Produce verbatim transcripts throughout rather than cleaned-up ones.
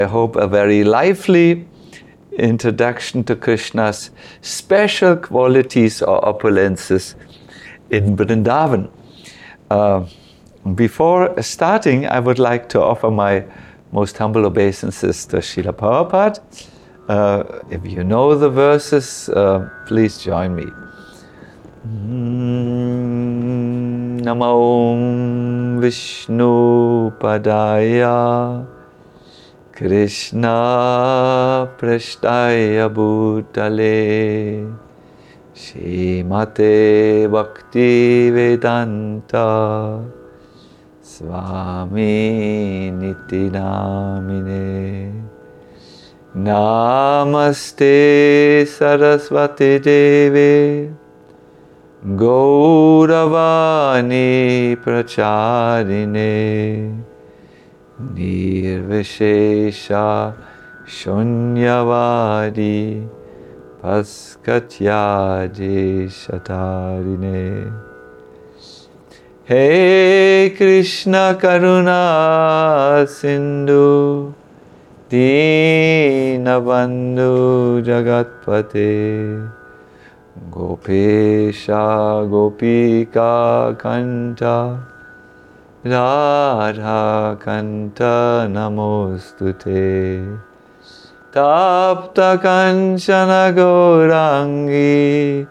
I hope a very lively introduction to Krishna's special qualities or opulences in Vrindavan. Uh, before starting, I would like to offer my most humble obeisances to Srila Prabhupada. Uh, if you know the verses, uh, please join me. Namo Vishnu Padaya Krishna Prashtaya Bhutale Shrimate Bhakti Vedanta Swami Niti Namine Namaste Saraswati Deve Gauravani Pracharine Nirvishesha Shunyavadi Paskatyaji Shatarine. Hey Krishna Karuna Sindhu Dinabandhu Jagatpate Gopesha Gopika Kanta Radha Kanta Namostute Tapta Kanchana Gaurangi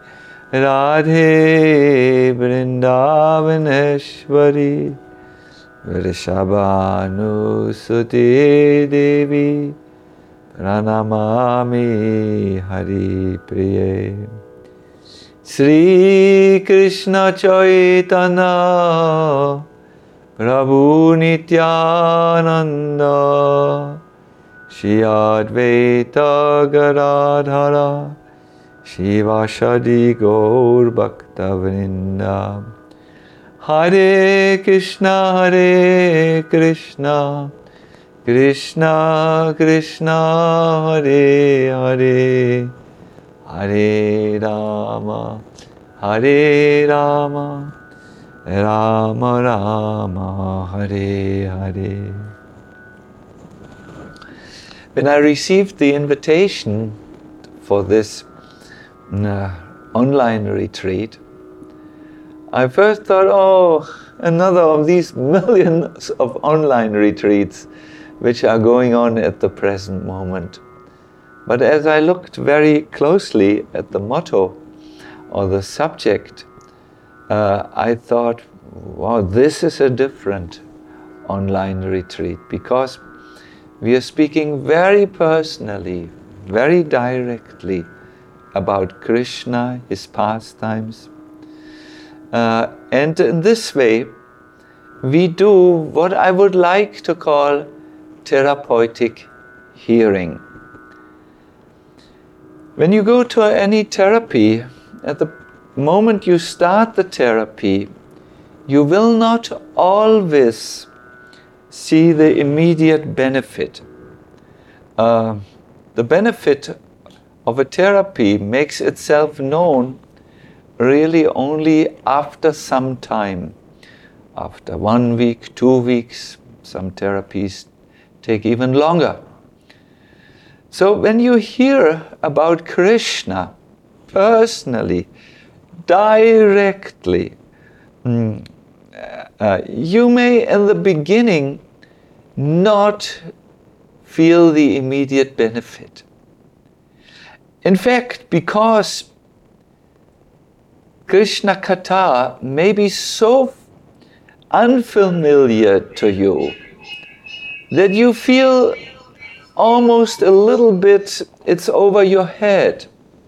Radhe Vrindavaneshwari Vrishabhanu Suti Devi Pranamami Hari Priye. Sri Krishna Chaitanya Prabhu Nityananda Shri Advaita Gadadhara Shivashadi Gaur Bhakta Vrinda. Hare Krishna Hare Krishna Krishna Krishna Hare Hare Hare Rama Hare Rama Rama Rama Hare Hare. When I received the invitation for this uh, online retreat, I first thought, oh, another of these millions of online retreats which are going on at the present moment. But as I looked very closely at the motto or the subject, uh, I thought, wow, this is a different online retreat, because we are speaking very personally, very directly about Krishna, his pastimes. Uh, and in this way, we do what I would like to call therapeutic hearing. When you go to any therapy, at the moment you start the therapy, you will not always see the immediate benefit. Uh, the benefit of a therapy makes itself known really only after some time. After one week, two weeks, some therapies take even longer. So when you hear about Krishna personally, directly, mm, uh, you may in the beginning not feel the immediate benefit. In fact, because Krishna Katha may be so unfamiliar to you that you feel almost a little bit it's over your head.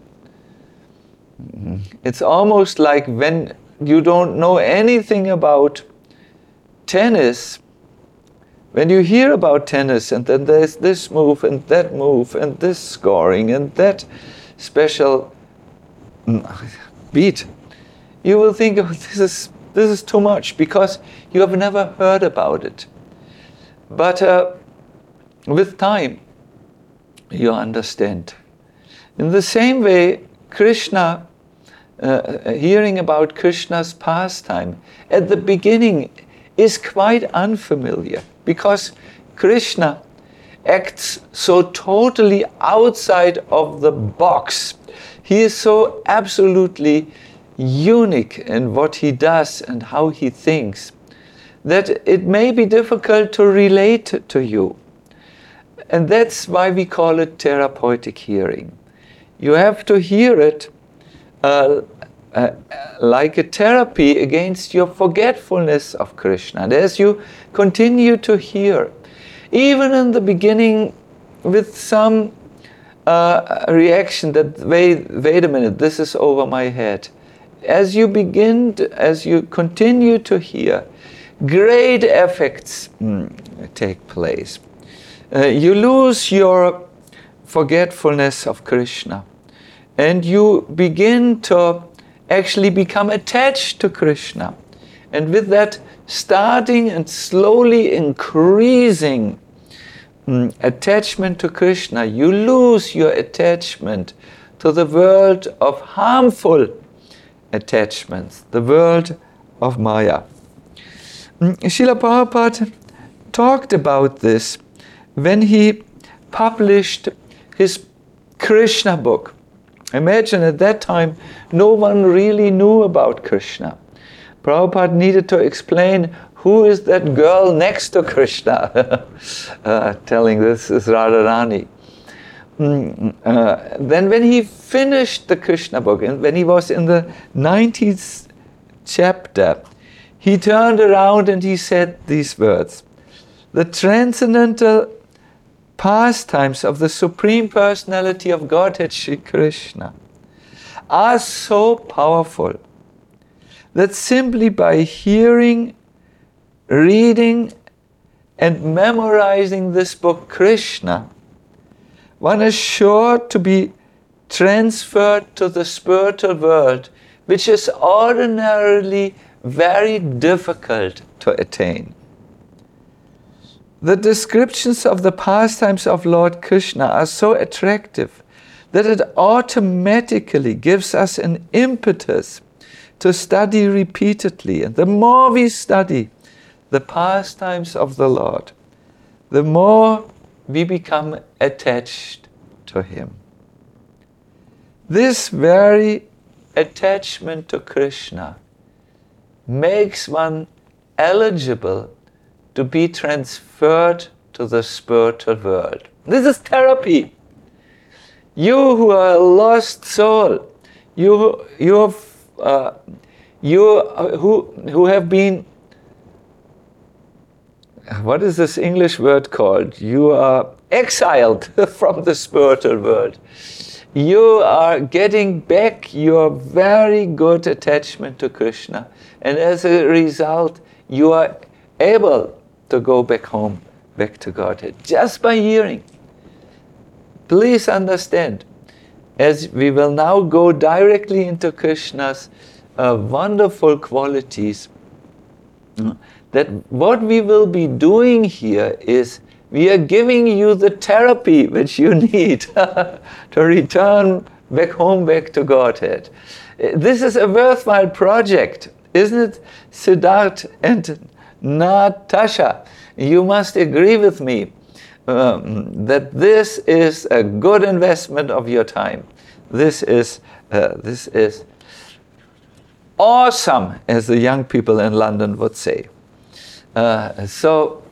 It's almost like when you don't know anything about tennis, when you hear about tennis and then there's this move and that move and this scoring and that special beat, you will think, oh, this is this is too much, because you have never heard about it. But uh, with time, you understand. In the same way, Krishna, uh, hearing about Krishna's pastime, at the beginning is quite unfamiliar, because Krishna acts so totally outside of the box. He is so absolutely unique in what he does and how he thinks that it may be difficult to relate to you. And that's why we call it therapeutic hearing. You have to hear it uh, uh, like a therapy against your forgetfulness of Krishna. And as you continue to hear, even in the beginning with some uh, reaction that, wait, wait a minute, this is over my head. As you begin, to, as you continue to hear, great effects mm, take place. Uh, you lose your forgetfulness of Krishna, and you begin to actually become attached to Krishna. And with that starting and slowly increasing mm, attachment to Krishna, you lose your attachment to the world of harmful attachments, the world of Maya. Mm, Srila Prabhupada talked about this when he published his Krishna book. Imagine at that time, no one really knew about Krishna. Prabhupada needed to explain who is that girl next to Krishna, uh, telling this is Radharani. Mm, uh, then when he finished the Krishna book, and when he was in the nineteenth chapter, he turned around and he said these words: the transcendental pastimes of the Supreme Personality of Godhead, Shri Krishna, are so powerful that simply by hearing, reading, and memorizing this book, Krishna, one is sure to be transferred to the spiritual world, which is ordinarily very difficult to attain. The descriptions of the pastimes of Lord Krishna are so attractive that it automatically gives us an impetus to study repeatedly. And the more we study the pastimes of the Lord, the more we become attached to Him. This very attachment to Krishna makes one eligible to be transferred to the spiritual world. This is therapy. You who are a lost soul, you, you, have, uh, you uh, who, who have been, what is this English word called? You are exiled from the spiritual world. You are getting back your very good attachment to Krishna. And as a result, you are able to go back home, back to Godhead, just by hearing. Please understand, as we will now go directly into Krishna's uh, wonderful qualities, that what we will be doing here is we are giving you the therapy which you need to return back home, back to Godhead. This is a worthwhile project, isn't it, Siddharth and Natasha? You must agree with me um, that this is a good investment of your time. This is uh, this is awesome, as the young people in London would say. Uh, so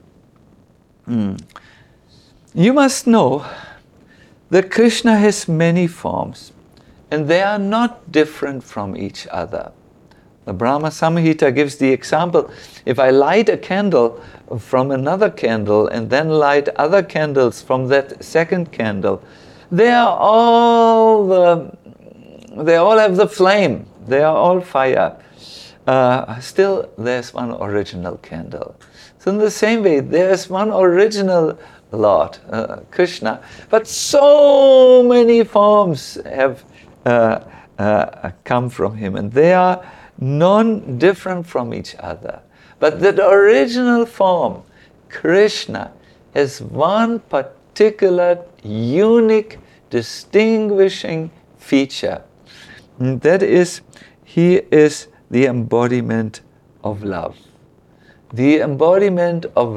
mm, you must know that Krishna has many forms, and they are not different from each other. The Brahma Samhita gives the example: if I light a candle from another candle and then light other candles from that second candle, they are all the, they all have the flame. They are all fire. Uh, still, there's one original candle. So in the same way, there's one original Lord, uh, Krishna, but so many forms have uh, uh, come from Him, and they are non-different from each other. But that original form, Krishna, has one particular, unique, distinguishing feature. And that is, He is the embodiment of love. The embodiment of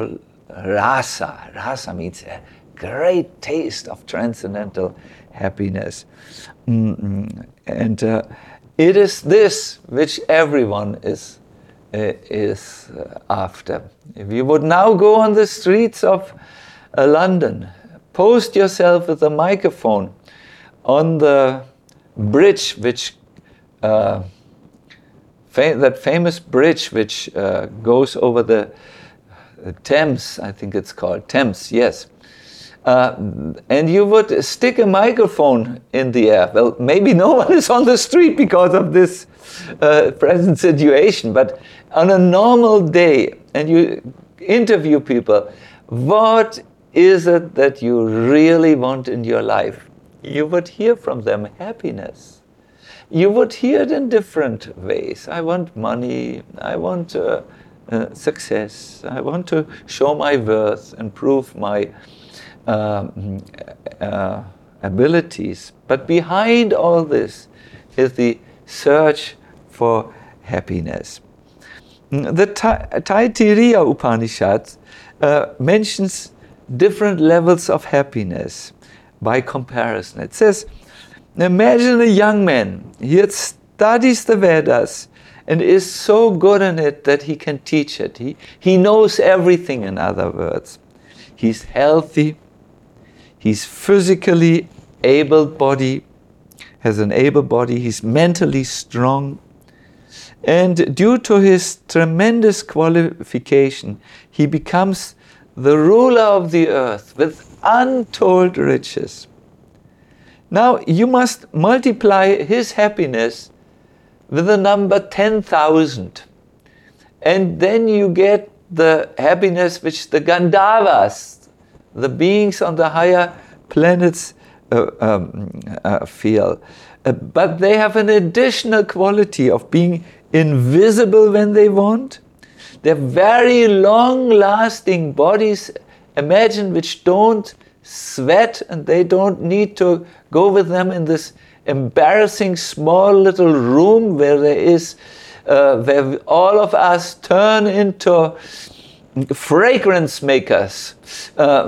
rasa. Rasa means a great taste of transcendental happiness. Mm-hmm. And uh, it is this which everyone is uh, is uh, after. If you would now go on the streets of uh, London, post yourself with a microphone on the bridge, which uh, fa- that famous bridge which uh, goes over the uh, Thames, I think it's called Thames, yes. Uh, and you would stick a microphone in the air. Well, maybe no one is on the street because of this uh, present situation, but on a normal day, and you interview people, what is it that you really want in your life? You would hear from them happiness. You would hear it in different ways. I want money, I want uh, uh, success, I want to show my worth and prove my Uh, uh, abilities. But behind all this is the search for happiness. The Taittiriya Upanishad uh, mentions different levels of happiness by comparison. It says, imagine a young man, he studies the Vedas and is so good in it that he can teach it. He, he knows everything, in other words. He's healthy, he's physically able-bodied, has an able body, he's mentally strong, and due to his tremendous qualification, he becomes the ruler of the earth with untold riches. Now you must multiply his happiness with the number ten thousand, and then you get the happiness which the Gandharvas, the beings on the higher planets uh, um, uh, feel. Uh, but they have an additional quality of being invisible when they want. They're very long-lasting bodies, imagine, which don't sweat, and they don't need to go with them in this embarrassing small little room where there is, uh, where all of us turn into fragrance makers, uh,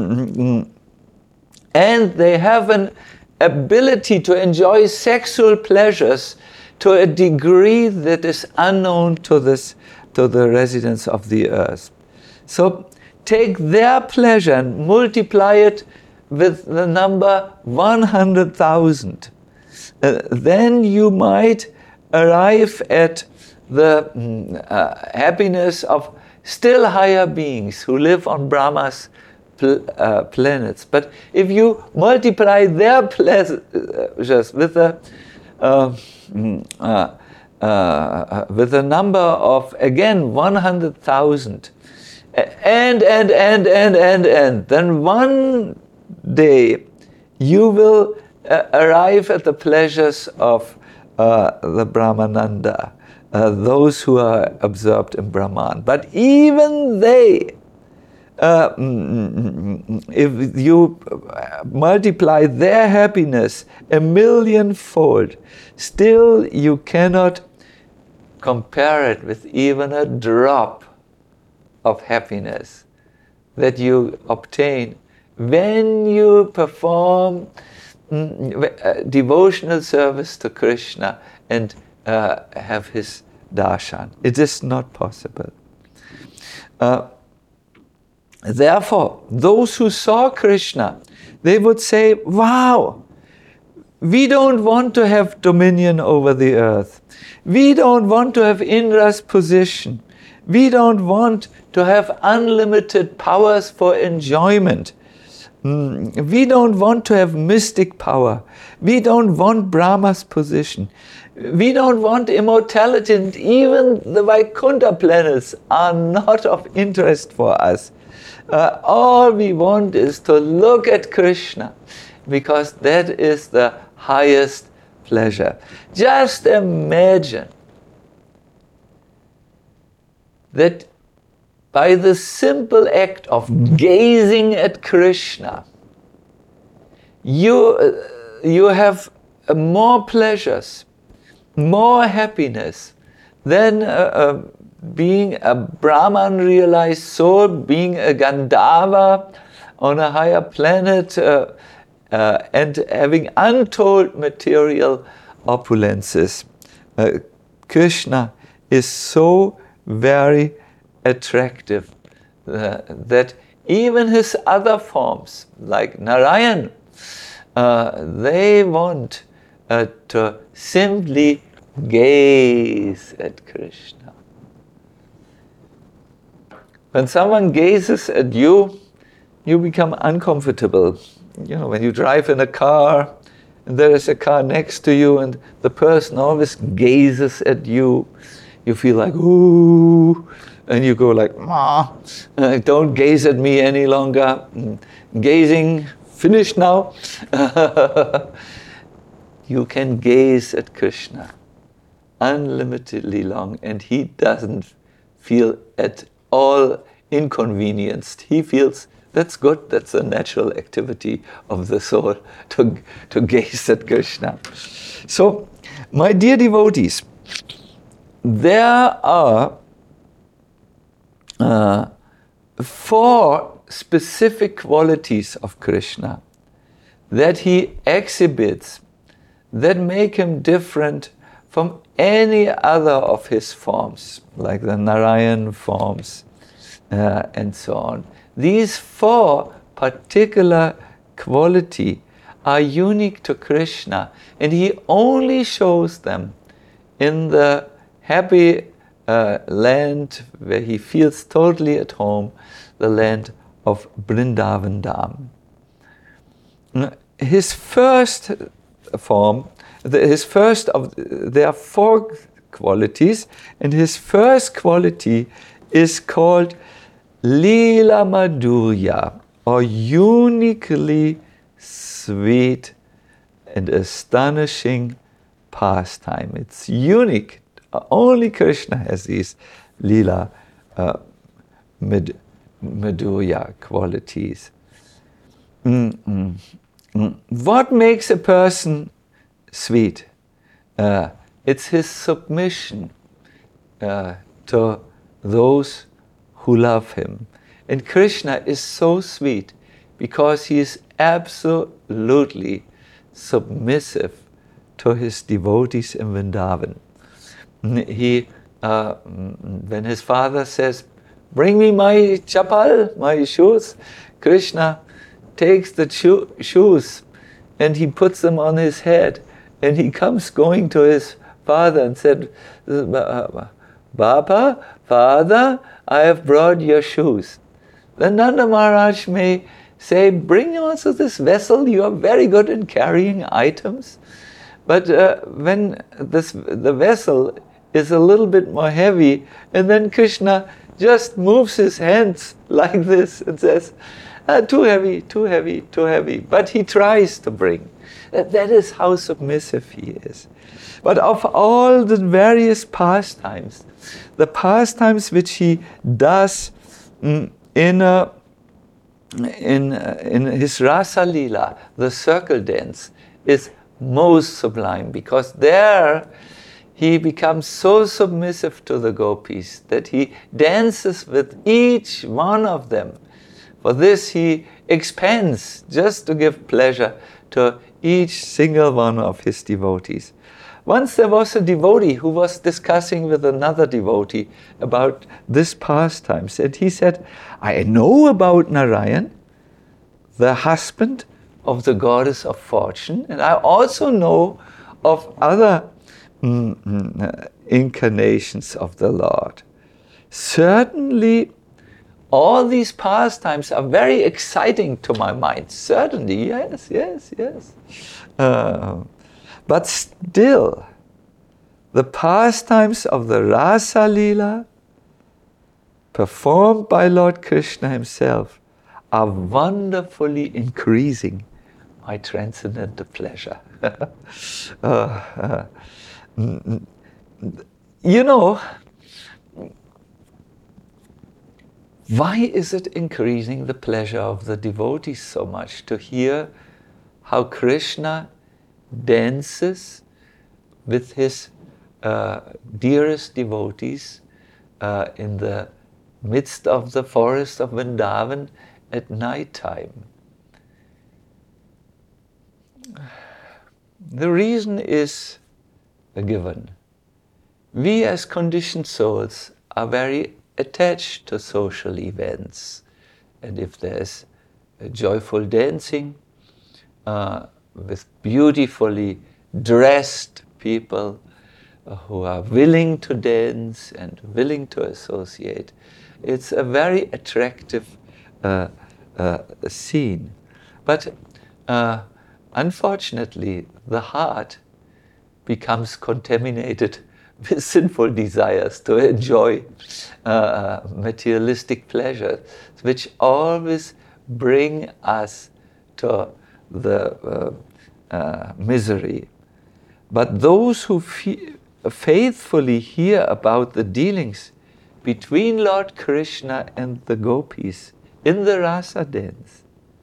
and they have an ability to enjoy sexual pleasures to a degree that is unknown to this, to the residents of the earth. So take their pleasure and multiply it with the number one hundred thousand. Uh, then you might arrive at the uh, happiness of still higher beings who live on Brahma's pl- uh, planets. But if you multiply their pleasures with a uh, uh, uh, with a number of, again, one hundred thousand, and and and and and and, then one day you will uh, arrive at the pleasures of uh, the Brahmananda. Uh, those who are absorbed in Brahman. But even they, uh, if you multiply their happiness a millionfold, still you cannot compare it with even a drop of happiness that you obtain when you perform mm, devotional service to Krishna and uh, have his darshan. It is not possible. Uh, therefore, those who saw Krishna, they would say, wow, we don't want to have dominion over the earth. We don't want to have Indra's position. We don't want to have unlimited powers for enjoyment. Mm, we don't want to have mystic power. We don't want Brahma's position. We don't want immortality, and even the Vaikuntha planets are not of interest for us. Uh, all we want is to look at Krishna, because that is the highest pleasure. Just imagine that by the simple act of gazing at Krishna, you, uh, you have uh, more pleasures, more happiness than uh, uh, being a Brahman realized soul, being a Gandharva on a higher planet, uh, uh, and having untold material opulences. Uh, Krishna is so very attractive uh, that even his other forms, like Narayan, uh, they want uh, to simply gaze at Krishna. When someone gazes at you, you become uncomfortable. You know, when you drive in a car, and there is a car next to you, and the person always gazes at you, you feel like, ooh, and you go like, ah, uh, don't gaze at me any longer. Gazing, finished now. You can gaze at Krishna unlimitedly long, and he doesn't feel at all inconvenienced. He feels that's good, that's a natural activity of the soul to, to gaze at Krishna. So, my dear devotees, there are uh, four specific qualities of Krishna that he exhibits that make him different from any other of his forms, like the Narayan forms uh, and so on. These four particular qualities are unique to Krishna, and he only shows them in the happy uh, land where he feels totally at home, the land of Vrindavan Dham. His first form, his first of, there are four qualities, and his first quality is called Lila Madhurya, or uniquely sweet and astonishing pastime. It's unique. Only Krishna has these Lila uh, Madhurya qualities. Mm-mm. Mm. What makes a person sweet? Uh, it's his submission uh, to those who love him. And Krishna is so sweet because he is absolutely submissive to his devotees in Vrindavan. He, uh, when his father says, "Bring me my chapal, my shoes," Krishna takes the cho- shoes and he puts them on his head, and he comes going to his father and said, "Baba, father, I have brought your shoes." Then Nanda Maharaj may say, "Bring also this vessel, you are very good in carrying items." But uh, when this, the vessel is a little bit more heavy, and then Krishna just moves his hands like this and says, ah, too heavy, too heavy, too heavy. But he tries to bring. That, that is how submissive he is. But of all the various pastimes, the pastimes which he does mm, in, a, in, uh, in his Rasa Leela, the circle dance, is most sublime, because there he becomes so submissive to the gopis that he dances with each one of them. For this he expends just to give pleasure to each single one of his devotees. Once there was a devotee who was discussing with another devotee about this pastime, and he said, "I know about Narayan, the husband of the goddess of fortune, and I also know of other mm, mm, incarnations of the Lord. Certainly, all these pastimes are very exciting to my mind. Certainly, yes, yes, yes. Uh, but still, the pastimes of the Rasa Leela, performed by Lord Krishna himself, are wonderfully increasing my transcendental pleasure." uh, uh, you know, why is it increasing the pleasure of the devotees so much to hear how Krishna dances with his uh, dearest devotees uh, in the midst of the forest of Vrindavan at night time. The reason is given. We as conditioned souls are very attached to social events. And if there's a joyful dancing uh, with beautifully dressed people uh, who are willing to dance and willing to associate, it's a very attractive uh, uh, scene. But uh, unfortunately, the heart becomes contaminated with sinful desires to enjoy uh, materialistic pleasures, which always bring us to the uh, uh, misery. But those who fe- faithfully hear about the dealings between Lord Krishna and the gopis in the rasa dance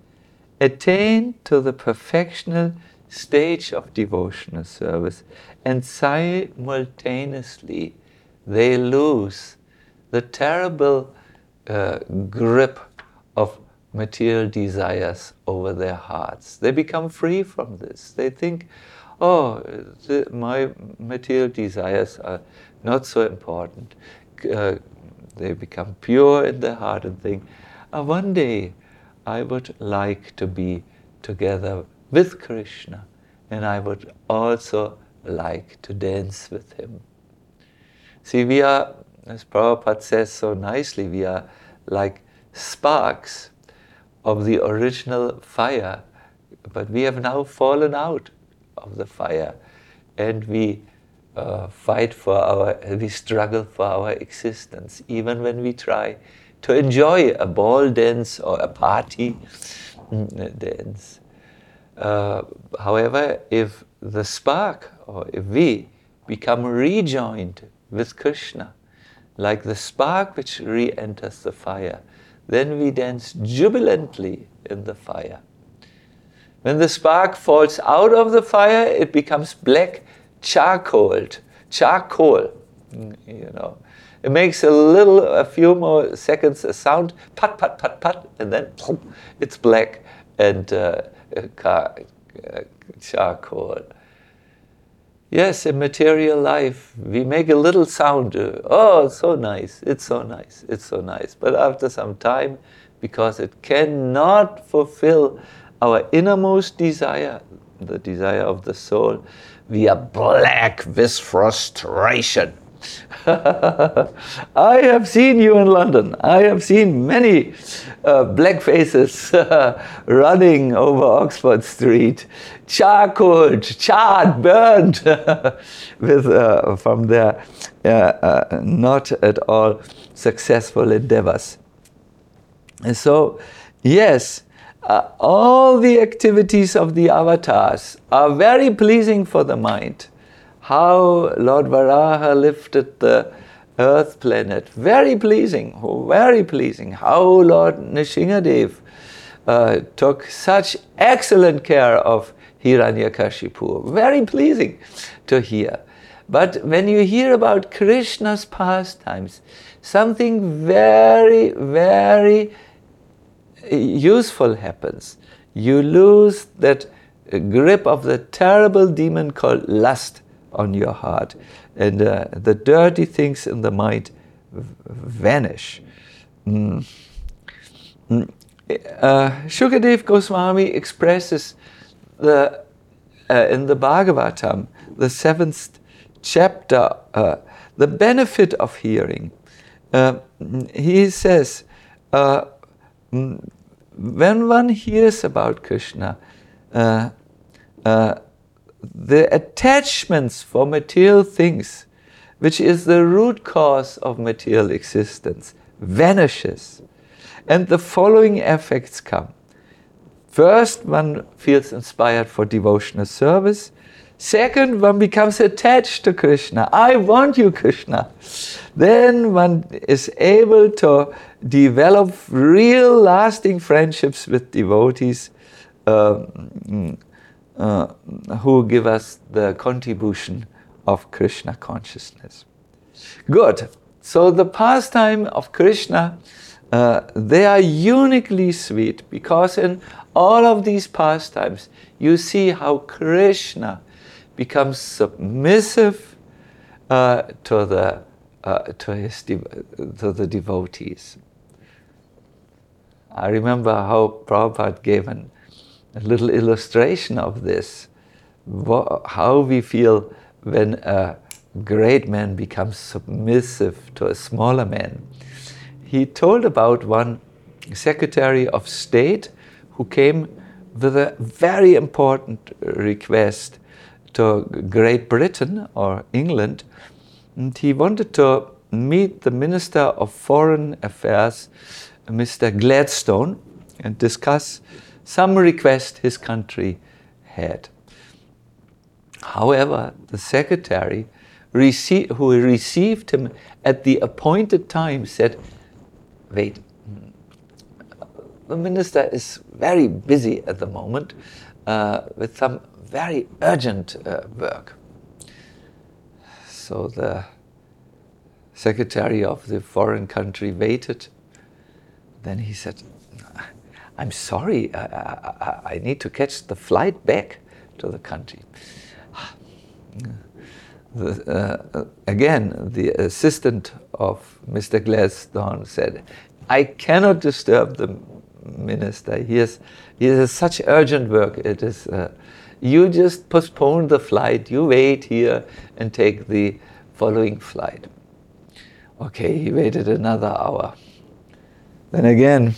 attain to the perfectional stage of devotional service, and simultaneously they lose the terrible uh, grip of material desires over their hearts. They become free from this. They think, oh, the, my material desires are not so important. Uh, they become pure in their heart and think, oh, one day I would like to be together with Krishna, and I would also like to dance with him. See, we are, as Prabhupada says so nicely, we are like sparks of the original fire, but we have now fallen out of the fire, and we uh, fight for our, we struggle for our existence, even when we try to enjoy a ball dance or a party dance. Uh, however, if the spark, or if we become rejoined with Krishna, like the spark which re-enters the fire, then we dance jubilantly in the fire. When the spark falls out of the fire, it becomes black charcoal, charcoal, you know. It makes a little, a few more seconds, a sound, pat, pat, pat, pat, and then it's black and uh, car, uh, charcoal. Yes, in material life, we make a little sound. Uh, oh, it's so nice, it's so nice, it's so nice. But after some time, because it cannot fulfill our innermost desire, the desire of the soul, we are black with frustration. I have seen you in London. I have seen many uh, black faces uh, running over Oxford Street, charcoal, charred, burned, with uh, from their uh, uh, not at all successful endeavors. And so, yes, uh, all the activities of the avatars are very pleasing for the mind. How Lord Varaha lifted the earth planet, very pleasing, very pleasing. How Lord Nrsingadev uh, took such excellent care of Hiranyakashipu, very pleasing to hear. But when you hear about Krishna's pastimes, something very, very useful happens. You lose that grip of the terrible demon called lust on your heart, and uh, the dirty things in the mind v- vanish. Mm. Mm. Uh, Shukadev Goswami expresses the uh, in the Bhagavatam, the seventh chapter, uh, the benefit of hearing. Uh, he says, uh, when one hears about Krishna, uh, uh, the attachments for material things, which is the root cause of material existence, vanishes. And the following effects come. First, one feels inspired for devotional service. Second, one becomes attached to Krishna. I want you, Krishna. Then one is able to develop real lasting friendships with devotees um, uh, who give us the contribution of Krishna consciousness. Good. So the pastime of Krishna, uh, they are uniquely sweet, because in all of these pastimes you see how Krishna becomes submissive uh, to the uh, to his de- to the devotees. I remember how Prabhupada gave an, a little illustration of this, how we feel when a great man becomes submissive to a smaller man. He told about one Secretary of State who came with a very important request to Great Britain or England, and he wanted to meet the Minister of Foreign Affairs, Mister Gladstone, and discuss some request his country had. However, the secretary rece- who received him at the appointed time said, wait, the minister is very busy at the moment uh, with some very urgent uh, work. So the secretary of the foreign country waited. Then he said, I'm sorry, I, I, I need to catch the flight back to the country. The, uh, again, the assistant of Mister Gladstone said, I cannot disturb the minister. He has, he has such urgent work. It is, uh, you just postpone the flight, you wait here and take the following flight. Okay, he waited another hour. Then again,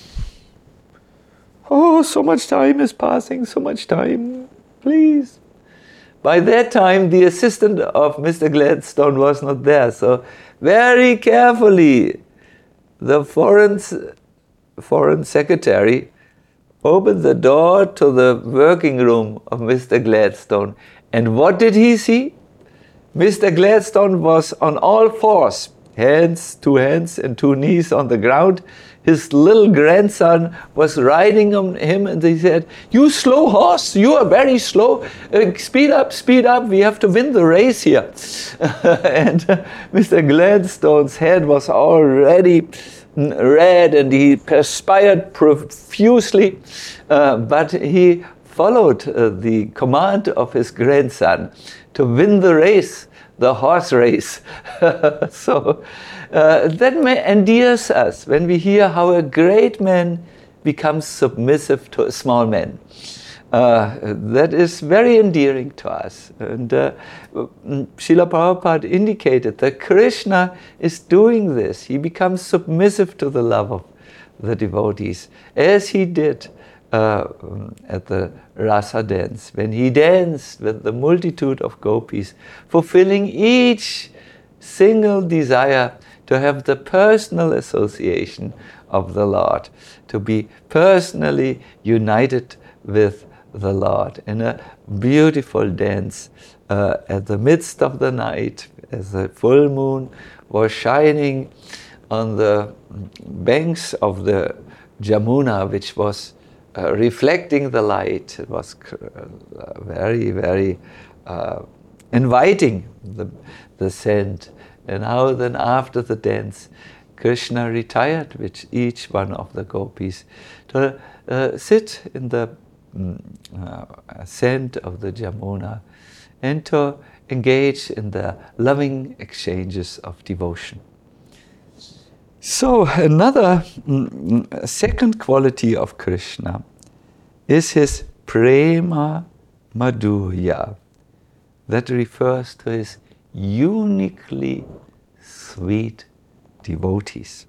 oh, so much time is passing, so much time, please. By that time, the assistant of Mister Gladstone was not there, so very carefully, the foreign, foreign secretary opened the door to the working room of Mister Gladstone. And what did he see? Mister Gladstone was on all fours, hands, two hands and two knees on the ground. His little grandson was riding on him, and he said, you slow horse, you are very slow. Uh, speed up, speed up, we have to win the race here. and uh, Mister Gladstone's head was already red and he perspired profusely, uh, but he followed uh, the command of his grandson to win the race, the horse race. so uh, that endears us when we hear how a great man becomes submissive to a small man. Uh, that is very endearing to us. And uh, Srila Prabhupada indicated that Krishna is doing this. He becomes submissive to the love of the devotees, as he did uh, at the Rasa dance, when he danced with the multitude of gopis, fulfilling each single desire to have the personal association of the Lord, to be personally united with the Lord in a beautiful dance uh, at the midst of the night, as the full moon was shining on the banks of the Jamuna, which was uh, reflecting the light. It was uh, very, very uh, inviting, the, the scent. And now then after the dance, Krishna retired with each one of the gopis to uh, sit in the uh, sand of the Jamuna and to engage in the loving exchanges of devotion. So another mm, second quality of Krishna is his prema madhurya, that refers to his uniquely sweet devotees.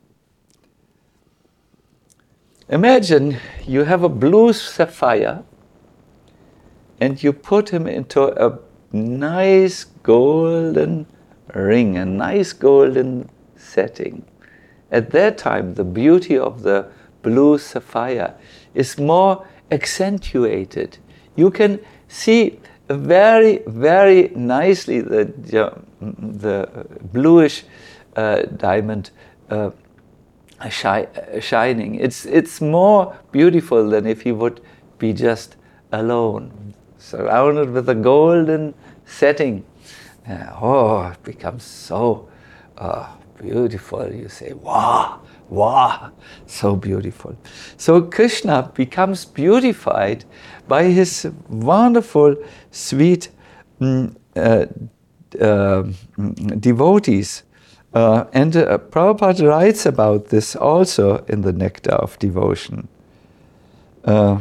Imagine you have a blue sapphire and you put him into a nice golden ring, a nice golden setting. At that time, the beauty of the blue sapphire is more accentuated. You can see very, very nicely the, the bluish uh, diamond uh, shi- shining. It's, it's more beautiful than if he would be just alone, surrounded with a golden setting. Uh, oh, it becomes so uh, beautiful. You say, wow, wow, so beautiful. So Krishna becomes beautified by his wonderful, sweet mm, uh, uh, devotees. Uh, and uh, Prabhupada writes about this also in the Nectar of Devotion. Uh,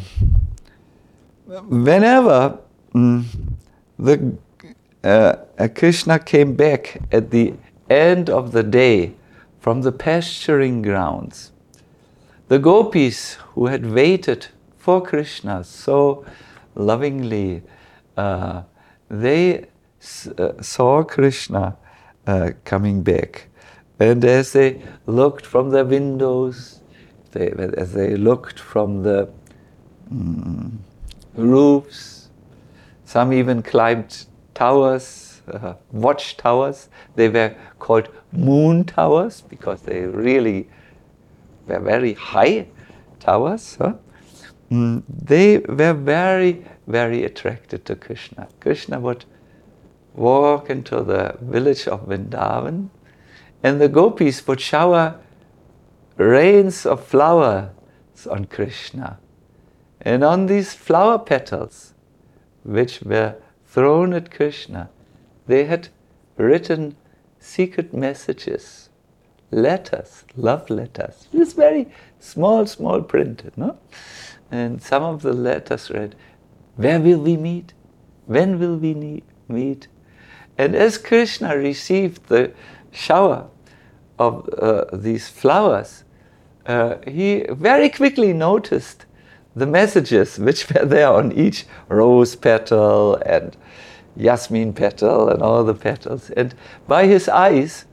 whenever mm, the uh, Krishna came back at the end of the day from the pasturing grounds, the gopis who had waited for Krishna so lovingly, uh, they s- uh, saw Krishna uh, coming back. And as they looked from their windows, they, as they looked from the mm, roofs, some even climbed towers, uh, watch towers. They were called moon towers because they really were very high towers. Huh? Mm, they were very, very attracted to Krishna. Krishna would walk into the village of Vrindavan, and the gopis would shower rains of flowers on Krishna. And on these flower petals, which were thrown at Krishna, they had written secret messages, letters, love letters. This very small, small print, no? And some of the letters read, "Where will we meet? When will we ne- meet?" And as Krishna received the shower of uh, these flowers, uh, he very quickly noticed the messages which were there on each rose petal and jasmine petal and all the petals. And by his eyes,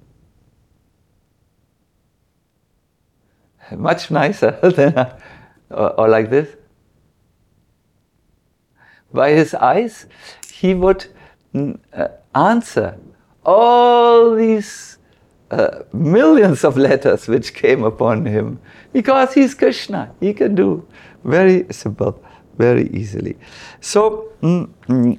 much nicer than, a, or, or like this, by his eyes, he would mm, uh, answer all these uh, millions of letters which came upon him, because he's Krishna. He can do very simple, very easily. So mm, mm,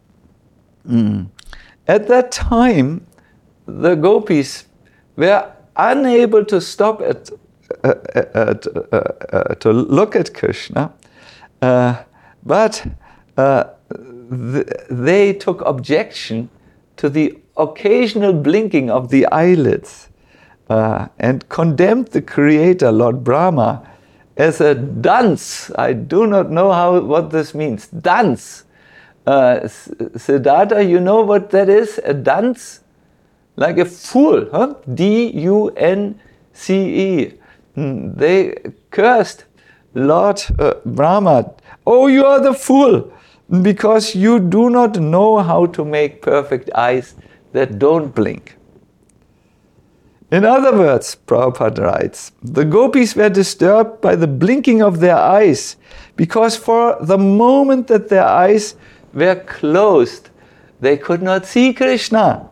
mm, at that time, the gopis were unable to stop at, uh, uh, uh, uh, to look at Krishna, uh, but uh, th- they took objection to the occasional blinking of the eyelids uh, and condemned the creator, Lord Brahma, as a dunce. I do not know how what this means. Dunce. Uh, Siddhartha, you know what that is? A dunce? Like a fool, huh? D U N C E. They cursed Lord uh, Brahma. Oh, you are the fool, because you do not know how to make perfect eyes that don't blink. In other words, Prabhupada writes, the gopis were disturbed by the blinking of their eyes, because for the moment that their eyes were closed, they could not see Krishna.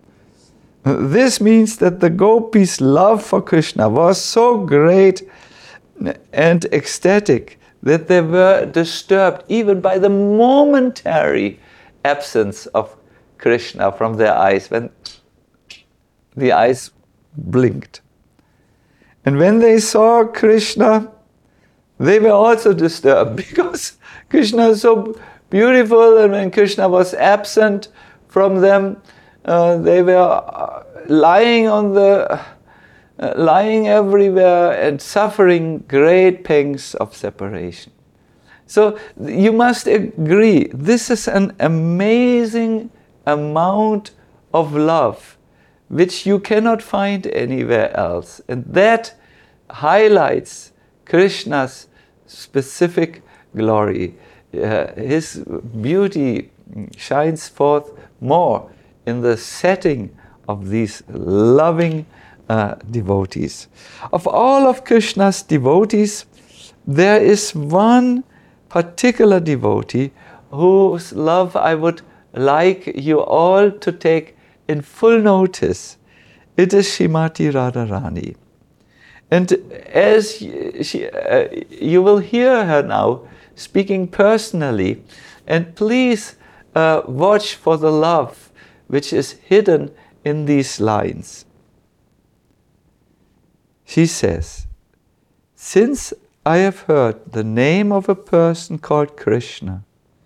This means that the gopis' love for Krishna was so great and ecstatic that they were disturbed even by the momentary absence of Krishna from their eyes, when the eyes blinked. And when they saw Krishna, they were also disturbed, because Krishna is so beautiful, and when Krishna was absent from them, uh, they were uh, lying on the uh, lying everywhere and suffering great pangs of separation. So you must agree, this is an amazing amount of love which you cannot find anywhere else, and that highlights Krishna's specific glory. Uh, his beauty shines forth more in the setting of these loving uh, devotees. Of all of Krishna's devotees, there is one particular devotee whose love I would like you all to take in full notice. It is Srimati Radharani. And as she, uh, you will hear her now speaking personally, and please uh, watch for the love which is hidden in these lines. she says, since I have heard the name of a person called Krishna,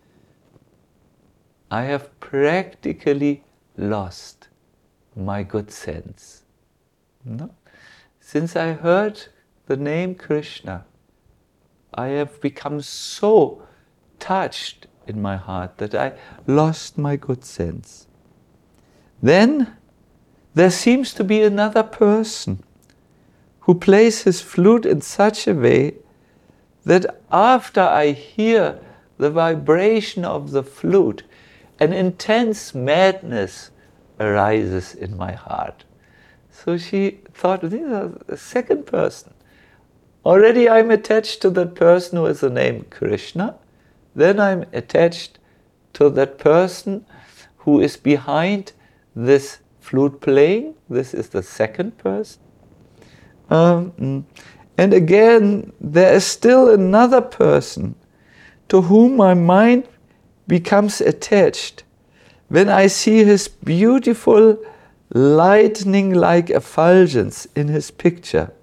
I have practically lost my good sense. No? Since I heard the name Krishna, I have become so touched in my heart that I lost my good sense. Then there seems to be another person who plays his flute in such a way that after I hear the vibration of the flute, an intense madness arises in my heart. So she thought, this is a second person. Already I'm attached to that person who has the name Krishna. Then I'm attached to that person who is behind this flute playing. This is the second person. Um, and again, there is still another person to whom my mind becomes attached when I see his beautiful lightning-like effulgence in his picture.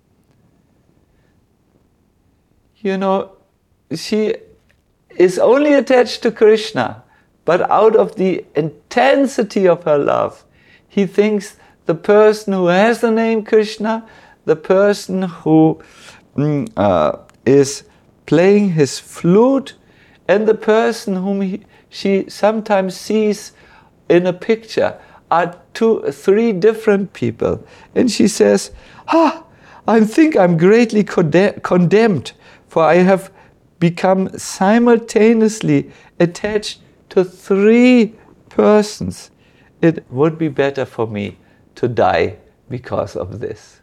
You know, she is only attached to Krishna, but out of the intensity of her love, he thinks the person who has the name Krishna, the person who mm, uh, is playing his flute, and the person whom he, she sometimes sees in a picture are two, three different people. And she says, ah, I think I'm greatly conde- condemned, for I have become simultaneously attached to three persons. It would be better for me to die because of this.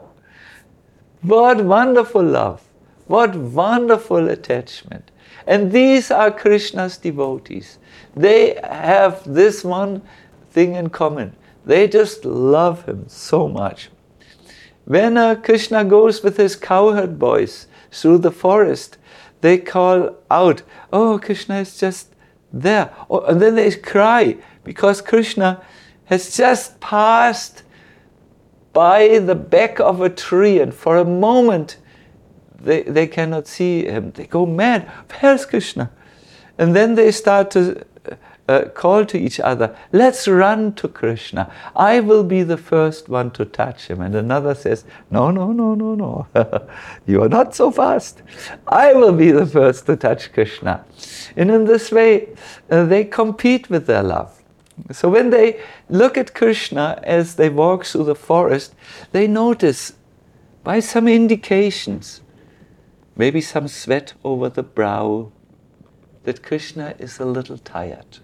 What wonderful love, what wonderful attachment. And these are Krishna's devotees. They have this one thing in common. They just love him so much. When uh, Krishna goes with his cowherd boys through the forest, they call out, oh, Krishna is just there. Oh, and then they cry because Krishna has just passed by the back of a tree, and for a moment they, they cannot see him. They go mad. Where's Krishna? And then they start to uh, call to each other, let's run to Krishna. I will be the first one to touch him. And another says, no, no, no, no, no. You are not so fast. I will be the first to touch Krishna. And in this way, uh, they compete with their love. So when they look at Krishna as they walk through the forest, they notice by some indications, maybe some sweat over the brow, that Krishna is a little tired.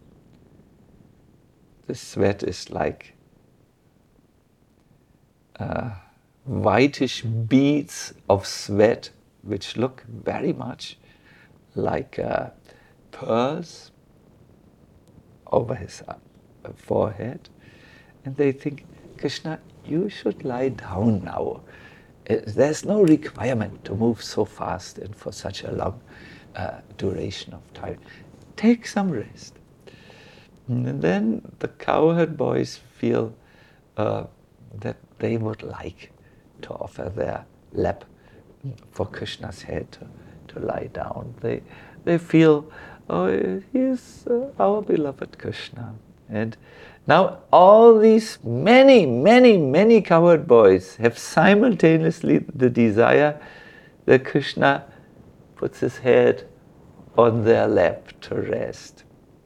The sweat is like uh, whitish beads of sweat, which look very much like uh, pearls over his uh, forehead. And they think, Krishna, you should lie down now. Uh, there's no requirement to move so fast and for such a long uh, duration of time. Take some rest. And then the cowherd boys feel uh, that they would like to offer their lap for Krishna's head to, to lie down. They, they feel, oh, he is uh, our beloved Krishna. And now all these many, many, many cowherd boys have simultaneously the desire that Krishna puts his head on their lap to rest.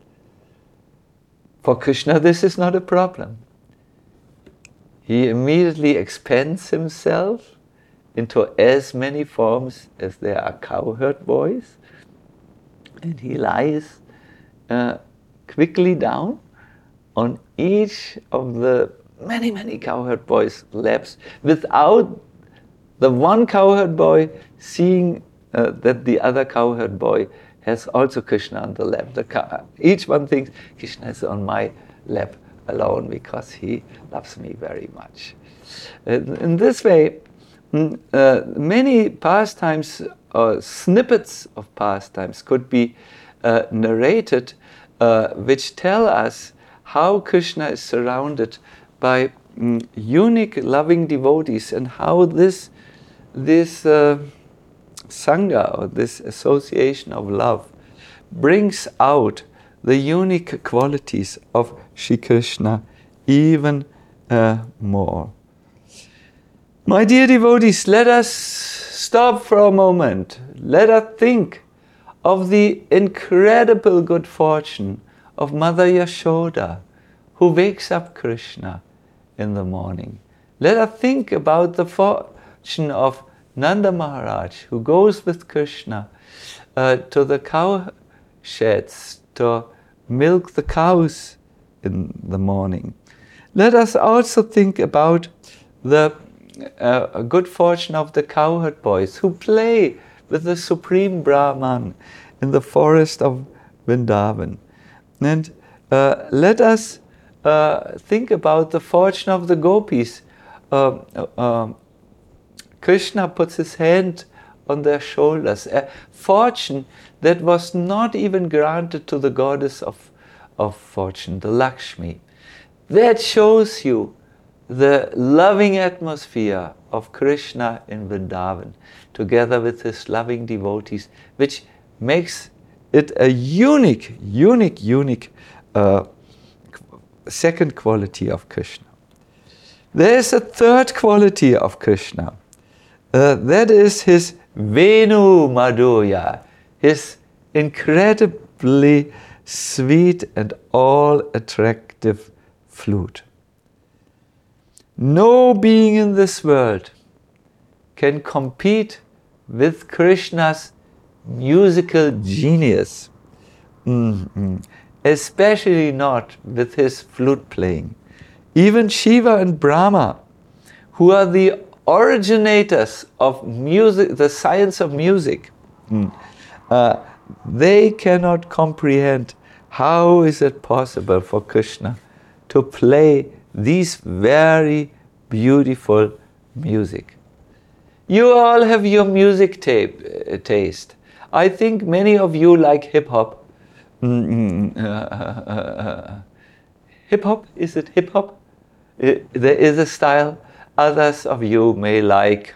For Krishna, this is not a problem. He immediately expands himself into as many forms as there are cowherd boys, and he lies uh, quickly down on each of the many, many cowherd boys' laps without the one cowherd boy seeing uh, that the other cowherd boy has also Krishna on the lap. The cow- each one thinks, Krishna is on my lap alone because he loves me very much. Uh, in this way, uh, many pastimes or snippets of pastimes could be uh, narrated uh, which tell us how Krishna is surrounded by mm, unique loving devotees, and how this, this uh, Sangha, or this association of love, brings out the unique qualities of Shri Krishna even uh, more. My dear devotees, let us stop for a moment. Let us think of the incredible good fortune of Mother Yashoda, who wakes up Krishna in the morning. Let us think about the fortune of Nanda Maharaj, who goes with Krishna uh, to the cow sheds to milk the cows in the morning. Let us also think about the uh, good fortune of the cowherd boys who play with the Supreme Brahman in the forest of Vrindavan. And uh, let us uh, think about the fortune of the gopis. Uh, uh, Krishna puts his hand on their shoulders, a fortune that was not even granted to the goddess of, of fortune, the Lakshmi. That shows you the loving atmosphere of Krishna in Vrindavan, together with his loving devotees, which makes it a unique, unique, unique uh, second quality of Krishna. There is a third quality of Krishna. Uh, that is his Venu Madhurya, his incredibly sweet and all-attractive flute. No being in this world can compete with Krishna's musical genius, mm-hmm. especially not with his flute playing. Even Shiva and Brahma, who are the originators of music, the science of music, mm. uh, they cannot comprehend how is it possible for Krishna to play these very beautiful music. You all have your music tape, uh, taste. I think many of you like hip-hop. Mm-hmm. uh, uh, uh, hip-hop? Is it hip-hop? Uh, there is a style. Others of you may like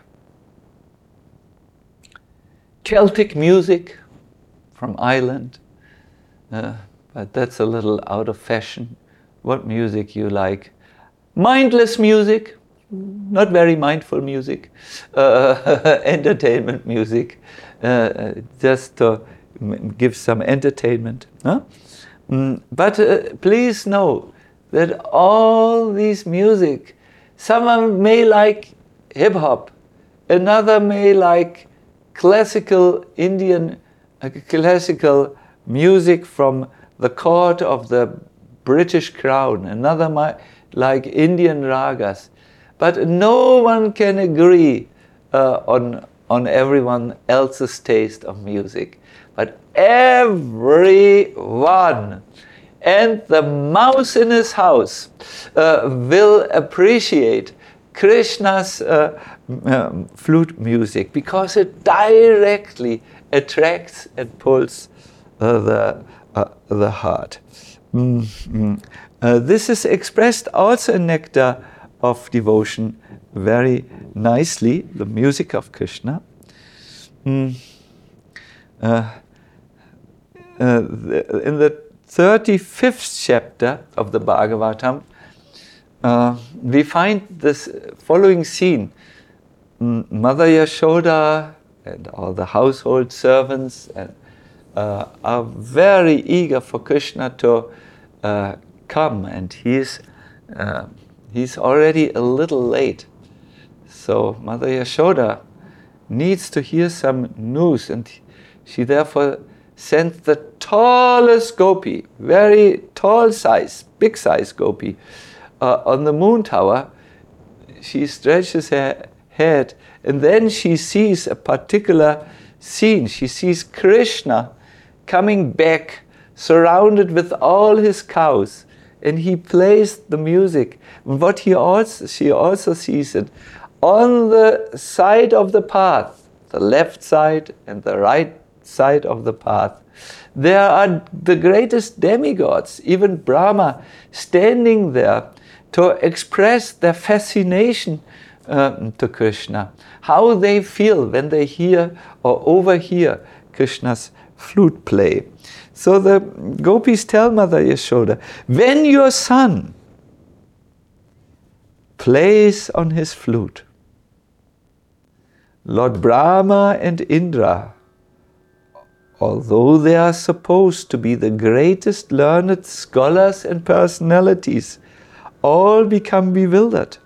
Celtic music from Ireland, uh, but that's a little out of fashion. What music you like? Mindless music, not very mindful music, uh, entertainment music, uh, just to give some entertainment. Huh? Mm, but uh, please know that all these music, someone may like hip-hop, another may like classical Indian, uh, classical music from the court of the British Crown, another might like Indian ragas. But no one can agree uh, on, on everyone else's taste of music. But everyone, and the mouse in his house, uh, will appreciate Krishna's uh, um, flute music, because it directly attracts and pulls uh, the, uh, the heart. Mm-hmm. Uh, this is expressed also in Nectar of Devotion very nicely, the music of Krishna. Mm. Uh, uh, the, in the thirty-fifth chapter of the Bhagavatam, uh, we find this following scene. Mm, Mother Yashoda and all the household servants and, uh, are very eager for Krishna to uh, come, and he's, uh, he's already a little late. So Mother Yashoda needs to hear some news, and she therefore sent the tallest gopi, very tall size, big size gopi, uh, on the moon tower. She stretches her head, and then she sees a particular scene. She sees Krishna coming back, surrounded with all his cows, and he plays the music. What he also, she also sees it on the side of the path, the left side and the right side of the path. There are the greatest demigods, even Brahma, standing there, to express their fascination uh, to Krishna, how they feel when they hear or overhear Krishna's flute play. So the gopis tell Mother Yashoda, when your son plays on his flute, Lord Brahma and Indra, although they are supposed to be the greatest learned scholars and personalities, all become bewildered.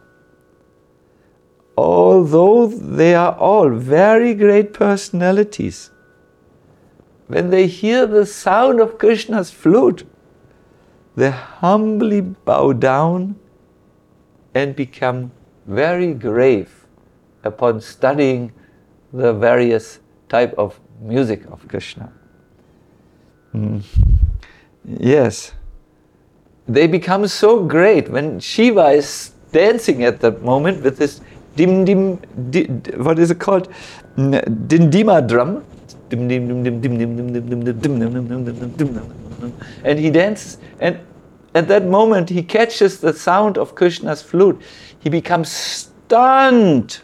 Although they are all very great personalities, when they hear the sound of Krishna's flute, they humbly bow down and become very grave upon studying the various type of music of Krishna. Mm. Yes. They become so great when Shiva is dancing at that moment with this dim dim, dim what is it called? Dindima drum. Dim dim dim dim dim dim dim dim dim dim dim dim dim dim dim. And he dances, and at that moment he catches the sound of Krishna's flute. He becomes stunned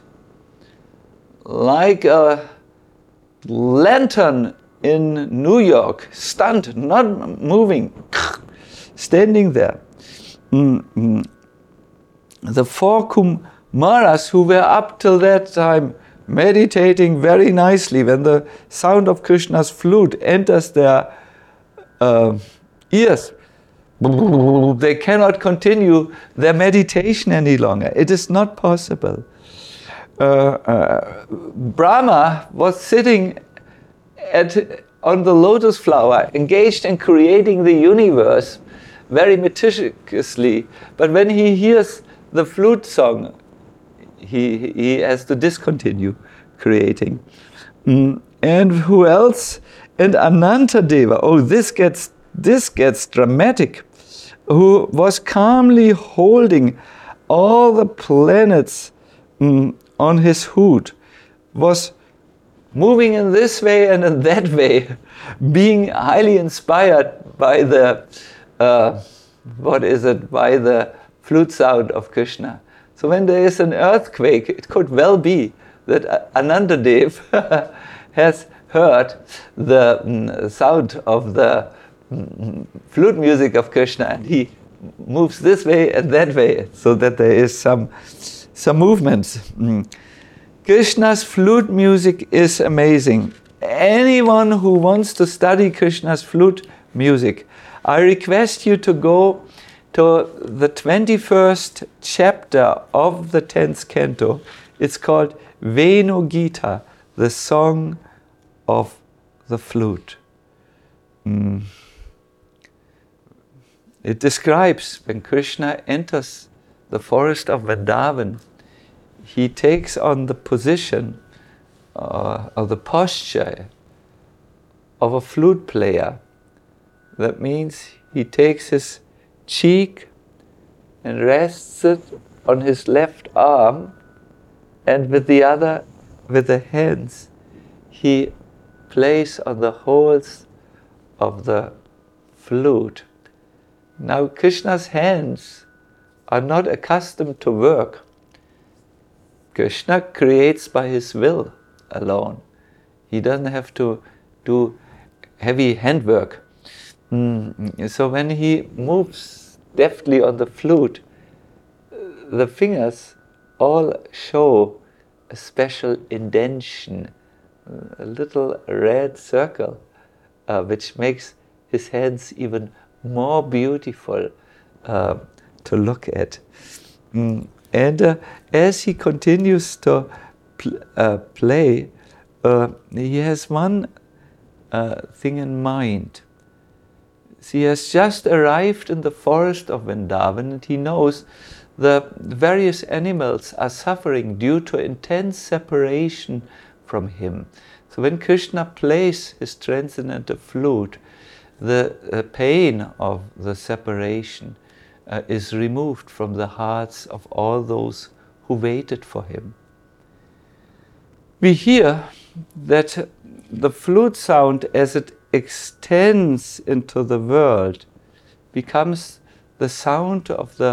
like a lantern in New York, stunned, not moving, standing there. Mm-hmm. The four Kumaras who were up till that time meditating very nicely, when the sound of Krishna's flute enters their uh, ears, they cannot continue their meditation any longer. It is not possible. Uh, uh, Brahma was sitting at, on the lotus flower, engaged in creating the universe very meticulously, but when he hears the flute song, he, he has to discontinue creating. Mm. And who else? And Anantadeva, oh this gets, this gets dramatic, who was calmly holding all the planets mm, on his hood, was moving in this way and in that way, being highly inspired by the, uh, what is it, by the flute sound of Krishna. So when there is an earthquake, it could well be that Anantadev has heard the mm, sound of the mm, flute music of Krishna, and he moves this way and that way, so that there is some some movements. Mm. Krishna's flute music is amazing. Anyone who wants to study Krishna's flute music, I request you to go to the twenty-first chapter of the tenth canto. It's called Venu Gita, the song of the flute. Mm. It describes when Krishna enters the forest of Vrindavan, he takes on the position uh, of the posture of a flute player. That means he takes his cheek and rests it on his left arm, and with the other, with the hands, he plays on the holes of the flute. Now Krishna's hands are not accustomed to work. Krishna creates by his will alone. He doesn't have to do heavy handwork. Mm. So when he moves deftly on the flute, the fingers all show a special indentation, a little red circle, uh, which makes his hands even more beautiful uh, to look at. Mm. And uh, as he continues to pl uh, play, uh, he has one uh, thing in mind. He has just arrived in the forest of Vrindavan, and he knows the various animals are suffering due to intense separation from him. So when Krishna plays his transcendental flute, the uh, pain of the separation uh, is removed from the hearts of all those who waited for him. We hear that the flute sound, as it extends into the world, becomes the sound of the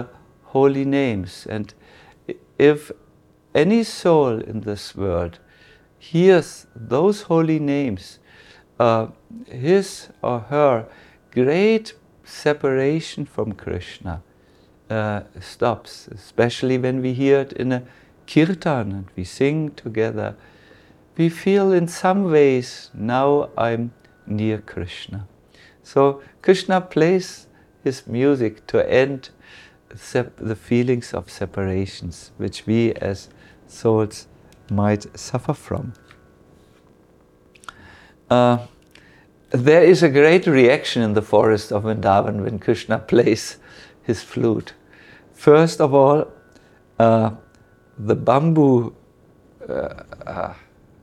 holy names. And if any soul in this world hears those holy names, uh, his or her great separation from Krishna uh, stops, especially when we hear it in a kirtan and we sing together. We feel in some ways, now I'm near Krishna. So Krishna plays his music to end sep- the feelings of separations which we as souls might suffer from. Uh, there is a great reaction in the forest of Vrindavan when Krishna plays his flute. First of all, uh, the bamboo, uh, uh,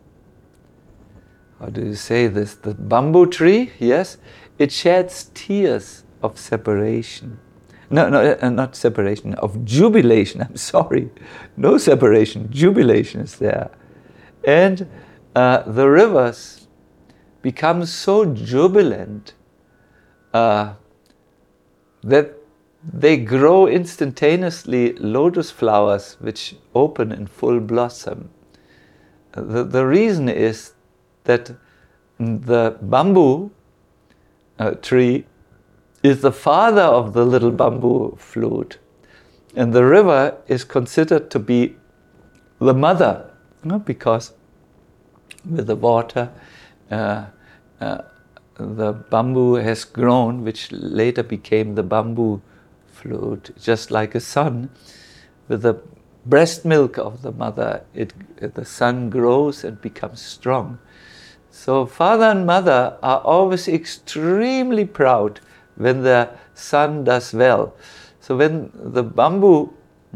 how do you say this? The bamboo tree, yes, it sheds tears of separation. No, no, uh, not separation, of jubilation, I'm sorry. No separation, jubilation is there. And uh, the rivers become so jubilant uh, that they grow instantaneously lotus flowers which open in full blossom. The, the reason is that the bamboo uh, tree is the father of the little bamboo flute, and the river is considered to be the mother, you know, because with the water uh, uh, the bamboo has grown, which later became the bamboo flute, just like a son. With the breast milk of the mother, it, the son grows and becomes strong. So father and mother are always extremely proud when their son does well. So when the bamboo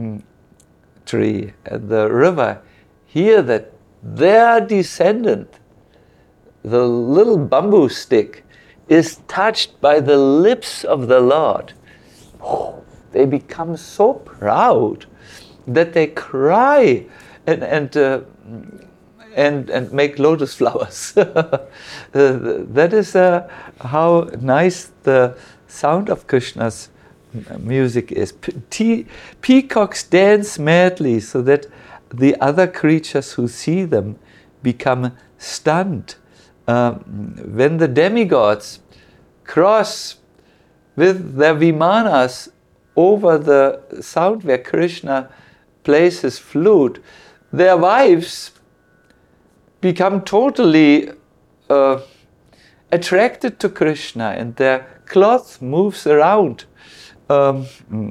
tree and the river hear that their descendant, the little bamboo stick, is touched by the lips of the Lord, they become so proud that they cry and and uh, and and make lotus flowers. uh, that is uh, how nice the sound of Krishna's music is. Pe- peacocks dance madly so that the other creatures who see them become stunned. Uh, when the demigods cross with their vimanas over the sound where Krishna plays his flute, their wives become totally uh, attracted to Krishna, and their cloth moves around. Um,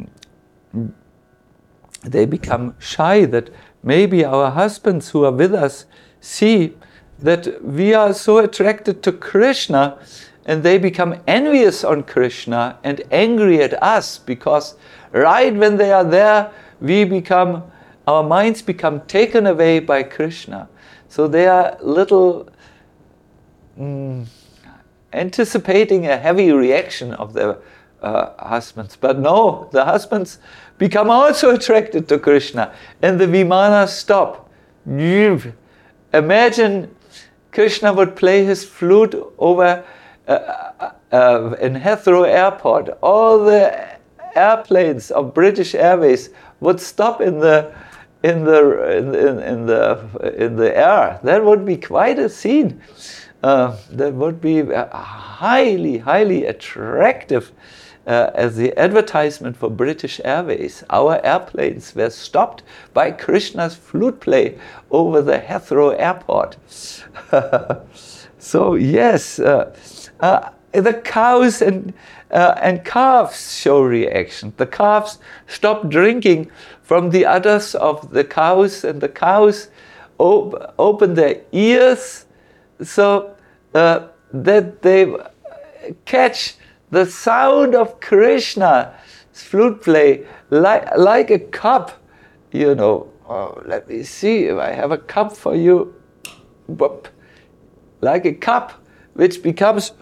they become shy that maybe our husbands who are with us see that we are so attracted to Krishna, and they become envious on Krishna and angry at us, because right when they are there, we become, our minds become taken away by Krishna. So they are little mm, anticipating a heavy reaction of their uh, husbands. But no, the husbands become also attracted to Krishna, and the vimanas stop. Imagine Krishna would play his flute over uh, uh, uh, in Heathrow Airport. All the airplanes of British Airways would stop in the in the in, in, in the in the air. That would be quite a scene. Uh, that would be highly, highly attractive uh, as the advertisement for British Airways. Our airplanes were stopped by Krishna's flute play over the Heathrow Airport. So yes, uh, uh, the cows and uh, and calves show reaction. The calves stop drinking from the udders of the cows, and the cows op- open their ears so uh, that they catch the sound of Krishna's flute play like, like a cup. You know, oh, let me see if I have a cup for you. Whoop. Like a cup which becomes,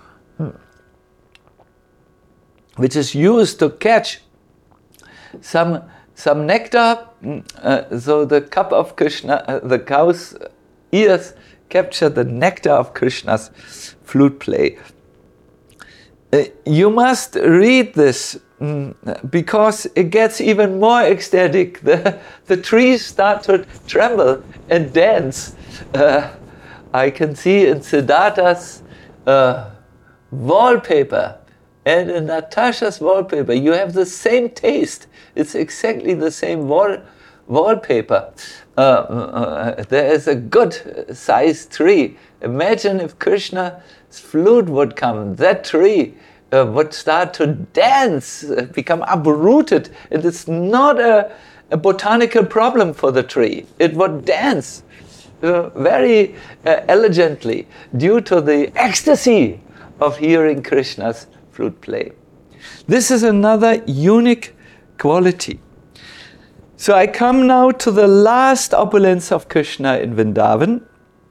which is used to catch some some nectar. Uh, so the cup of Krishna, uh, the cow's ears capture the nectar of Krishna's flute play. Uh, you must read this mm, because it gets even more ecstatic. The, the trees start to tremble and dance. Uh, I can see in Siddhartha's uh, wallpaper and in Natasha's wallpaper, you have the same taste. It's exactly the same wall, wallpaper. Uh, uh, there is a good sized tree. Imagine if Krishna's flute would come, that tree uh, would start to dance, uh, become uprooted. And it's not a, a botanical problem for the tree. It would dance uh, very uh, elegantly due to the ecstasy of hearing Krishna's flute play. This is another unique quality. So I come now to the last opulence of Krishna in Vrindavan.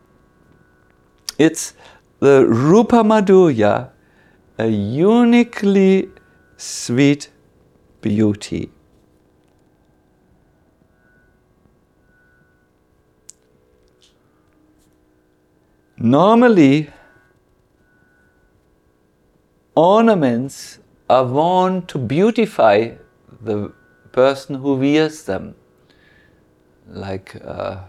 It's the Rupa Madhurya, a uniquely sweet beauty. Normally, ornaments are worn to beautify the person who wears them, like uh,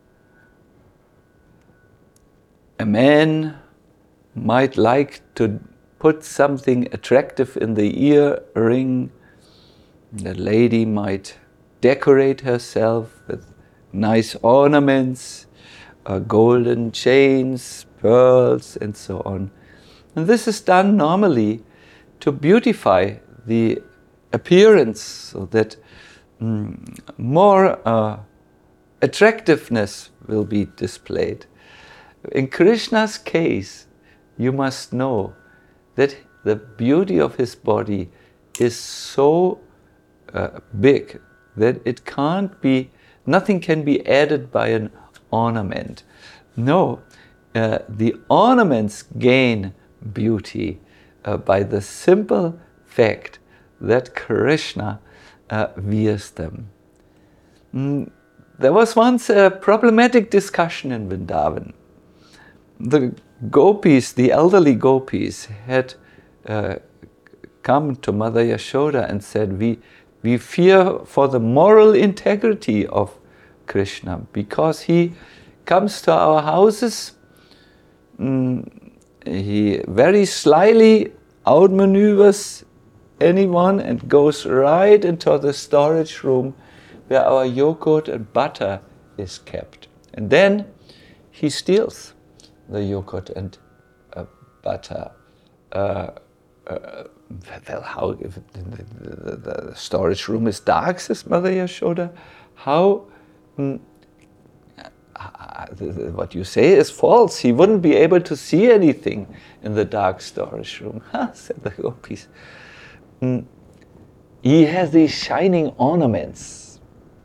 a man might like to put something attractive in the earring. The lady might decorate herself with nice ornaments, uh, golden chains, pearls, and so on. And this is done normally to beautify the appearance so that mm, more uh, attractiveness will be displayed. In Krishna's case, you must know that the beauty of his body is so uh, big that it can't be, nothing can be added by an ornament. No, uh, the ornaments gain beauty uh, by the simple fact that Krishna uh, wears them. Mm, there was once a problematic discussion in Vrindavan. The gopis, the elderly gopis, had uh, come to Mother Yashoda and said, we, we fear for the moral integrity of Krishna because he comes to our houses, mm, he very slyly outmaneuvers anyone and goes right into the storage room where our yogurt and butter is kept. And then he steals the yogurt and uh, butter. Uh, uh, well, how, if the, the, the storage room is dark, says Mother Yashoda, how, mm, uh, what you say is false. He wouldn't be able to see anything in the dark storage room. Ha, said the gopis. Mm, he has these shining ornaments,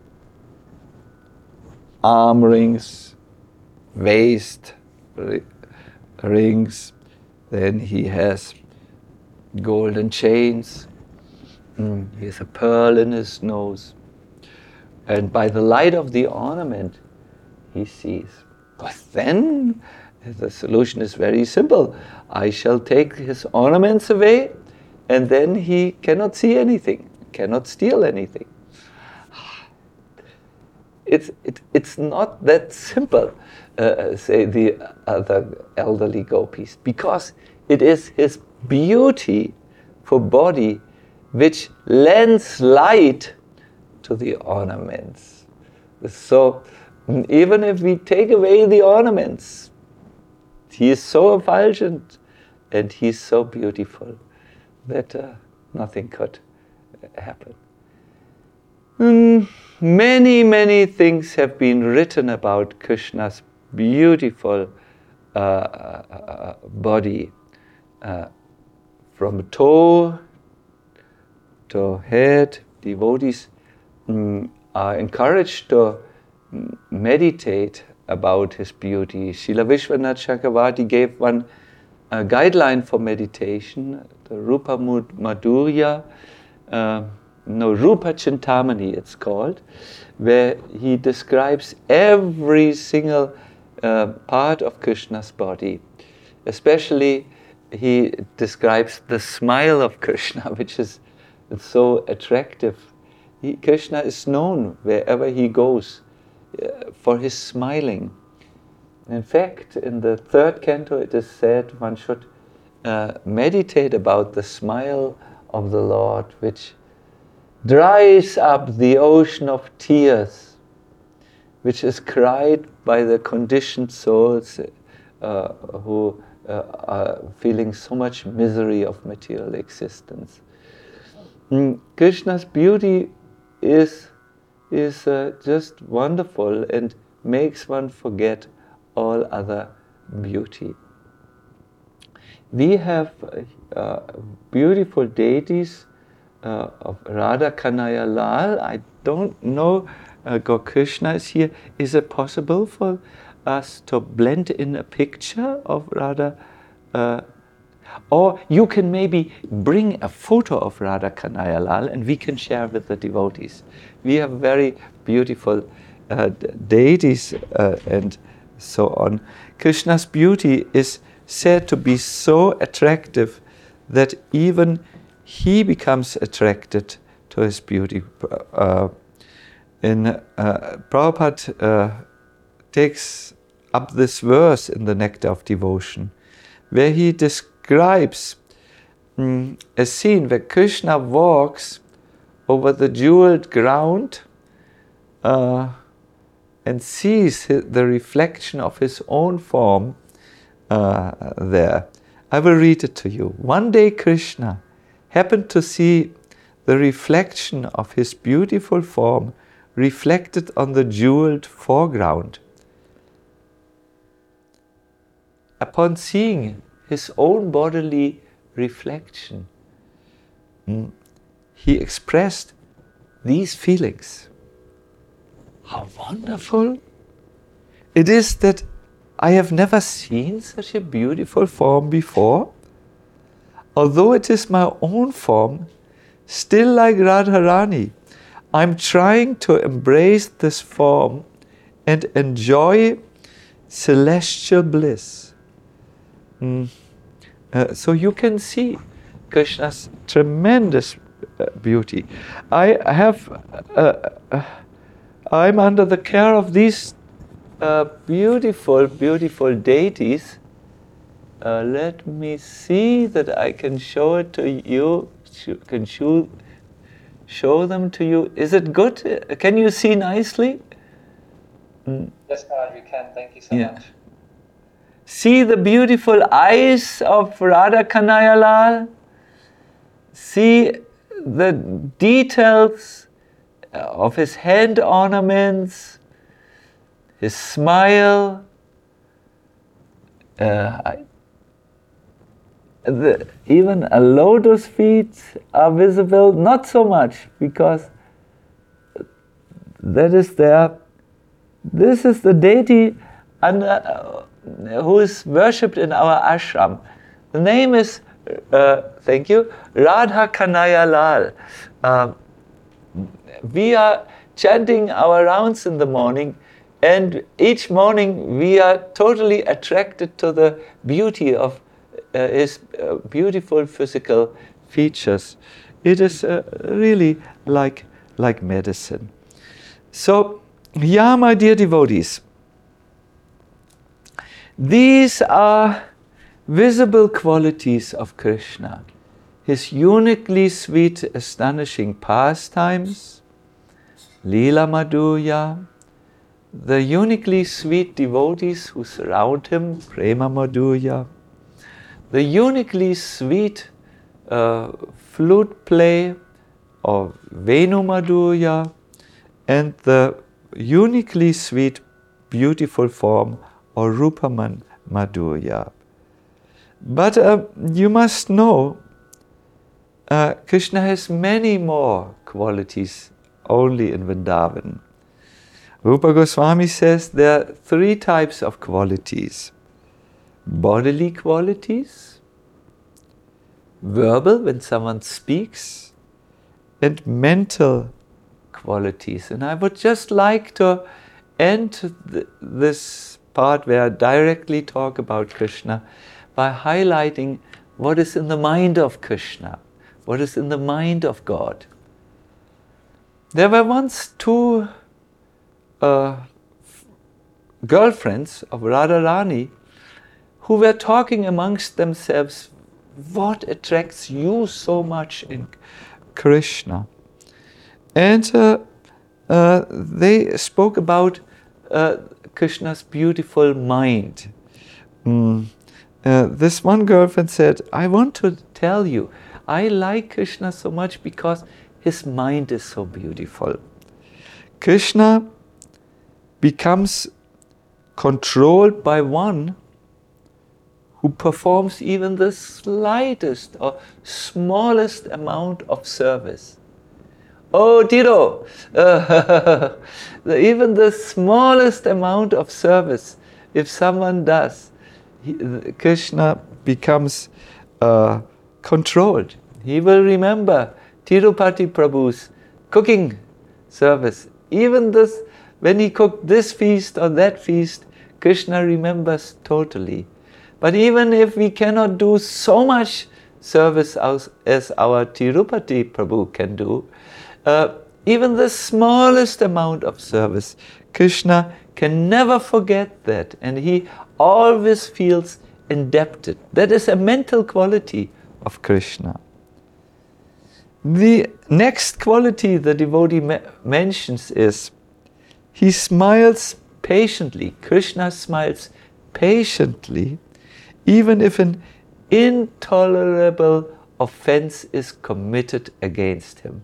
arm rings, waist rings, then he has golden chains, mm, he has a pearl in his nose, and by the light of the ornament he sees. But then the solution is very simple. I shall take his ornaments away and then he cannot see anything, cannot steal anything. It's, it, it's not that simple, uh, say the other elderly gopis, because it is his beauty for body which lends light to the ornaments. So even if we take away the ornaments, he is so effulgent and he is so beautiful that uh, nothing could happen. Mm, many, many things have been written about Krishna's beautiful uh, uh, body, uh, from toe to head. Devotees mm, are encouraged to meditate about his beauty. Srila Vishwanath Chakravarti gave one uh, guideline for meditation, the Rupa Madhurya, uh, no, Rupa Chintamani it's called, where he describes every single uh, part of Krishna's body, especially he describes the smile of Krishna, which is so attractive. He, Krishna is known wherever he goes uh, for his smiling. In fact, in the third canto it is said one should uh, meditate about the smile of the Lord, which dries up the ocean of tears, which is cried by the conditioned souls uh, who uh, are feeling so much misery of material existence. Mm, Krishna's beauty is, is uh, just wonderful and makes one forget all other beauty. We have uh, beautiful deities uh, of Radha Kanhaiya Lal. I don't know, uh, Gaur Krishna is here. Is it possible for us to blend in a picture of Radha? Uh, or you can maybe bring a photo of Radha Kanhaiya Lal and we can share with the devotees. We have very beautiful uh, deities uh, and so on. Krishna's beauty is said to be so attractive that even he becomes attracted to his beauty. Uh, in uh, Prabhupada uh, takes up this verse in the Nectar of Devotion, where he describes um, a scene where Krishna walks over the jeweled ground uh, and sees the reflection of his own form uh, there. I will read it to you. One day Krishna happened to see the reflection of his beautiful form reflected on the jeweled foreground. Upon seeing his own bodily reflection, he expressed these feelings. How wonderful it is that I have never seen such a beautiful form before. Although it is my own form, still like Radharani, I'm trying to embrace this form and enjoy celestial bliss. Mm. Uh, so you can see Krishna's tremendous uh, beauty. I have, uh, uh, I'm under the care of these uh, beautiful, beautiful deities. Uh, let me see that I can show it to you. Sh- can show, show them to you. Is it good? Uh, can you see nicely? Mm. Yes, Maharaj, we can. Thank you so Yeah. much. See the beautiful eyes of Radha Kanhaiya Lal. See the details of his hand ornaments, his smile. Uh, I, the, even a lotus feet are visible, not so much because that is there. This is the deity under, uh, who is worshipped in our ashram. The name is, uh, thank you, Radha Kanhaiya Lal. Uh, we are chanting our rounds in the morning, and each morning we are totally attracted to the beauty of uh, his uh, beautiful physical features. It is uh, really like, like medicine. So, yeah, my dear devotees, these are visible qualities of Krishna. His uniquely sweet, astonishing pastimes, Lila Madhurya, the uniquely sweet devotees who surround him, Prema Madhurya, the uniquely sweet uh, flute play of Venu Madhurya, and the uniquely sweet, beautiful form or Rupaman Madhurya. But uh, you must know, uh, Krishna has many more qualities only in Vrindavan. Rupa Goswami says there are three types of qualities. Bodily qualities, verbal, when someone speaks, and mental qualities. And I would just like to end th- this part where I directly talk about Krishna by highlighting what is in the mind of Krishna, what is in the mind of God. There were once two uh, girlfriends of Radharani who were talking amongst themselves, what attracts you so much in Krishna? And uh, uh, they spoke about uh, Krishna's beautiful mind. Mm. Uh, this one girlfriend said, I want to tell you, I like Krishna so much because his mind is so beautiful. Krishna becomes controlled by one who performs even the slightest or smallest amount of service. Oh, Tiro, uh, even the smallest amount of service, if someone does, he, Krishna becomes uh, controlled. He will remember Tirupati Prabhu's cooking service. Even this, when he cooked this feast or that feast, Krishna remembers totally. But even if we cannot do so much service as, as our Tirupati Prabhu can do, uh, even the smallest amount of service, Krishna can never forget that, and he always feels indebted. That is a mental quality of Krishna. The next quality the devotee me- mentions is, he smiles patiently. Krishna smiles patiently, even if an intolerable offense is committed against him.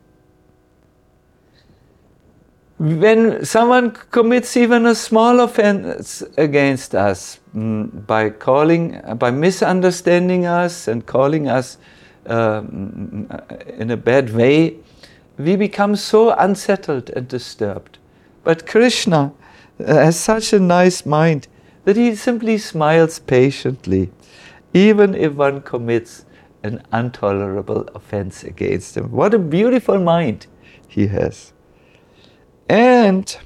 When someone commits even a small offense against us, mm, by calling, by misunderstanding us and calling us uh, in a bad way, we become so unsettled and disturbed. But Krishna has such a nice mind that he simply smiles patiently, even if one commits an intolerable offense against him. What a beautiful mind he has. And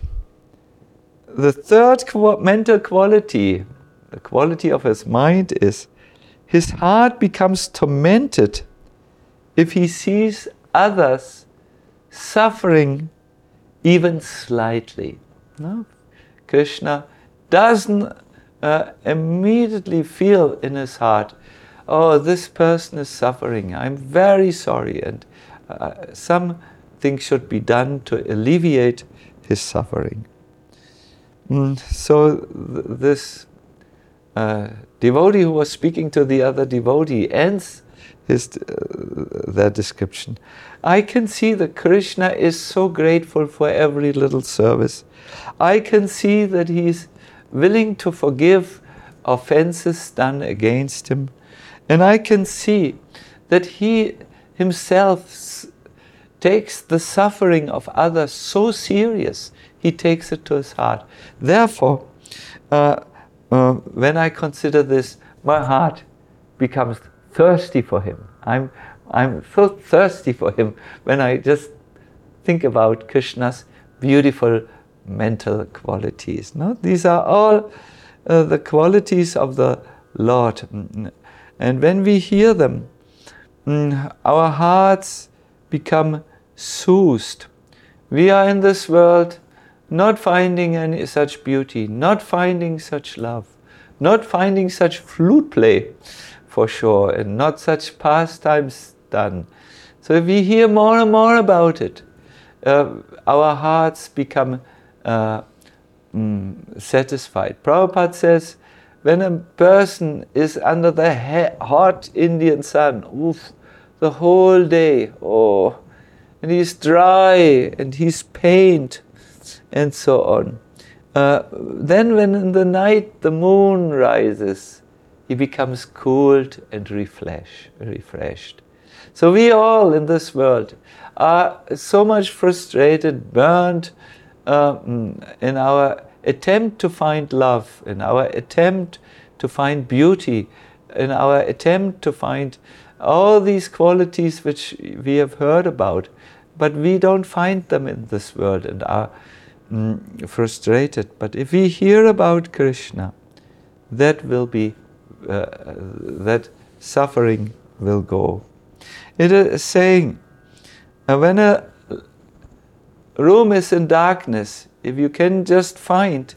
the third qu- mental quality, the quality of his mind, is his heart becomes tormented if he sees others suffering even slightly. No? Krishna doesn't uh, immediately feel in his heart, oh, this person is suffering, I'm very sorry, and uh, something should be done to alleviate his suffering. Mm, so th- this uh, devotee who was speaking to the other devotee ends his uh, their description. I can see that Krishna is so grateful for every little service. I can see that he is willing to forgive offenses done against him. And I can see that he himself s- takes the suffering of others so serious. He takes it to his heart. Therefore, uh, uh, when I consider this, my heart becomes thirsty for him. I'm, I'm so thirsty for him when I just think about Krishna's beautiful mental qualities. No? These are all uh, the qualities of the Lord. And when we hear them, our hearts become soothed. We are in this world not finding any such beauty, not finding such love, not finding such flute play for sure, and not such pastimes done. So if we hear more and more about it, uh, our hearts become uh, mm, satisfied. Prabhupada says, when a person is under the he- hot Indian sun, oof, the whole day, oh, and he's dry and he's pained and so on. Uh, then when in the night the moon rises, he becomes cooled and refresh, refreshed. So we all in this world are so much frustrated, burned uh, in our attempt to find love, in our attempt to find beauty, in our attempt to find all these qualities which we have heard about, but we don't find them in this world and are mm, frustrated. But if we hear about Krishna, that will be uh, that suffering will go. It is saying, uh, when a room is in darkness, if you can just find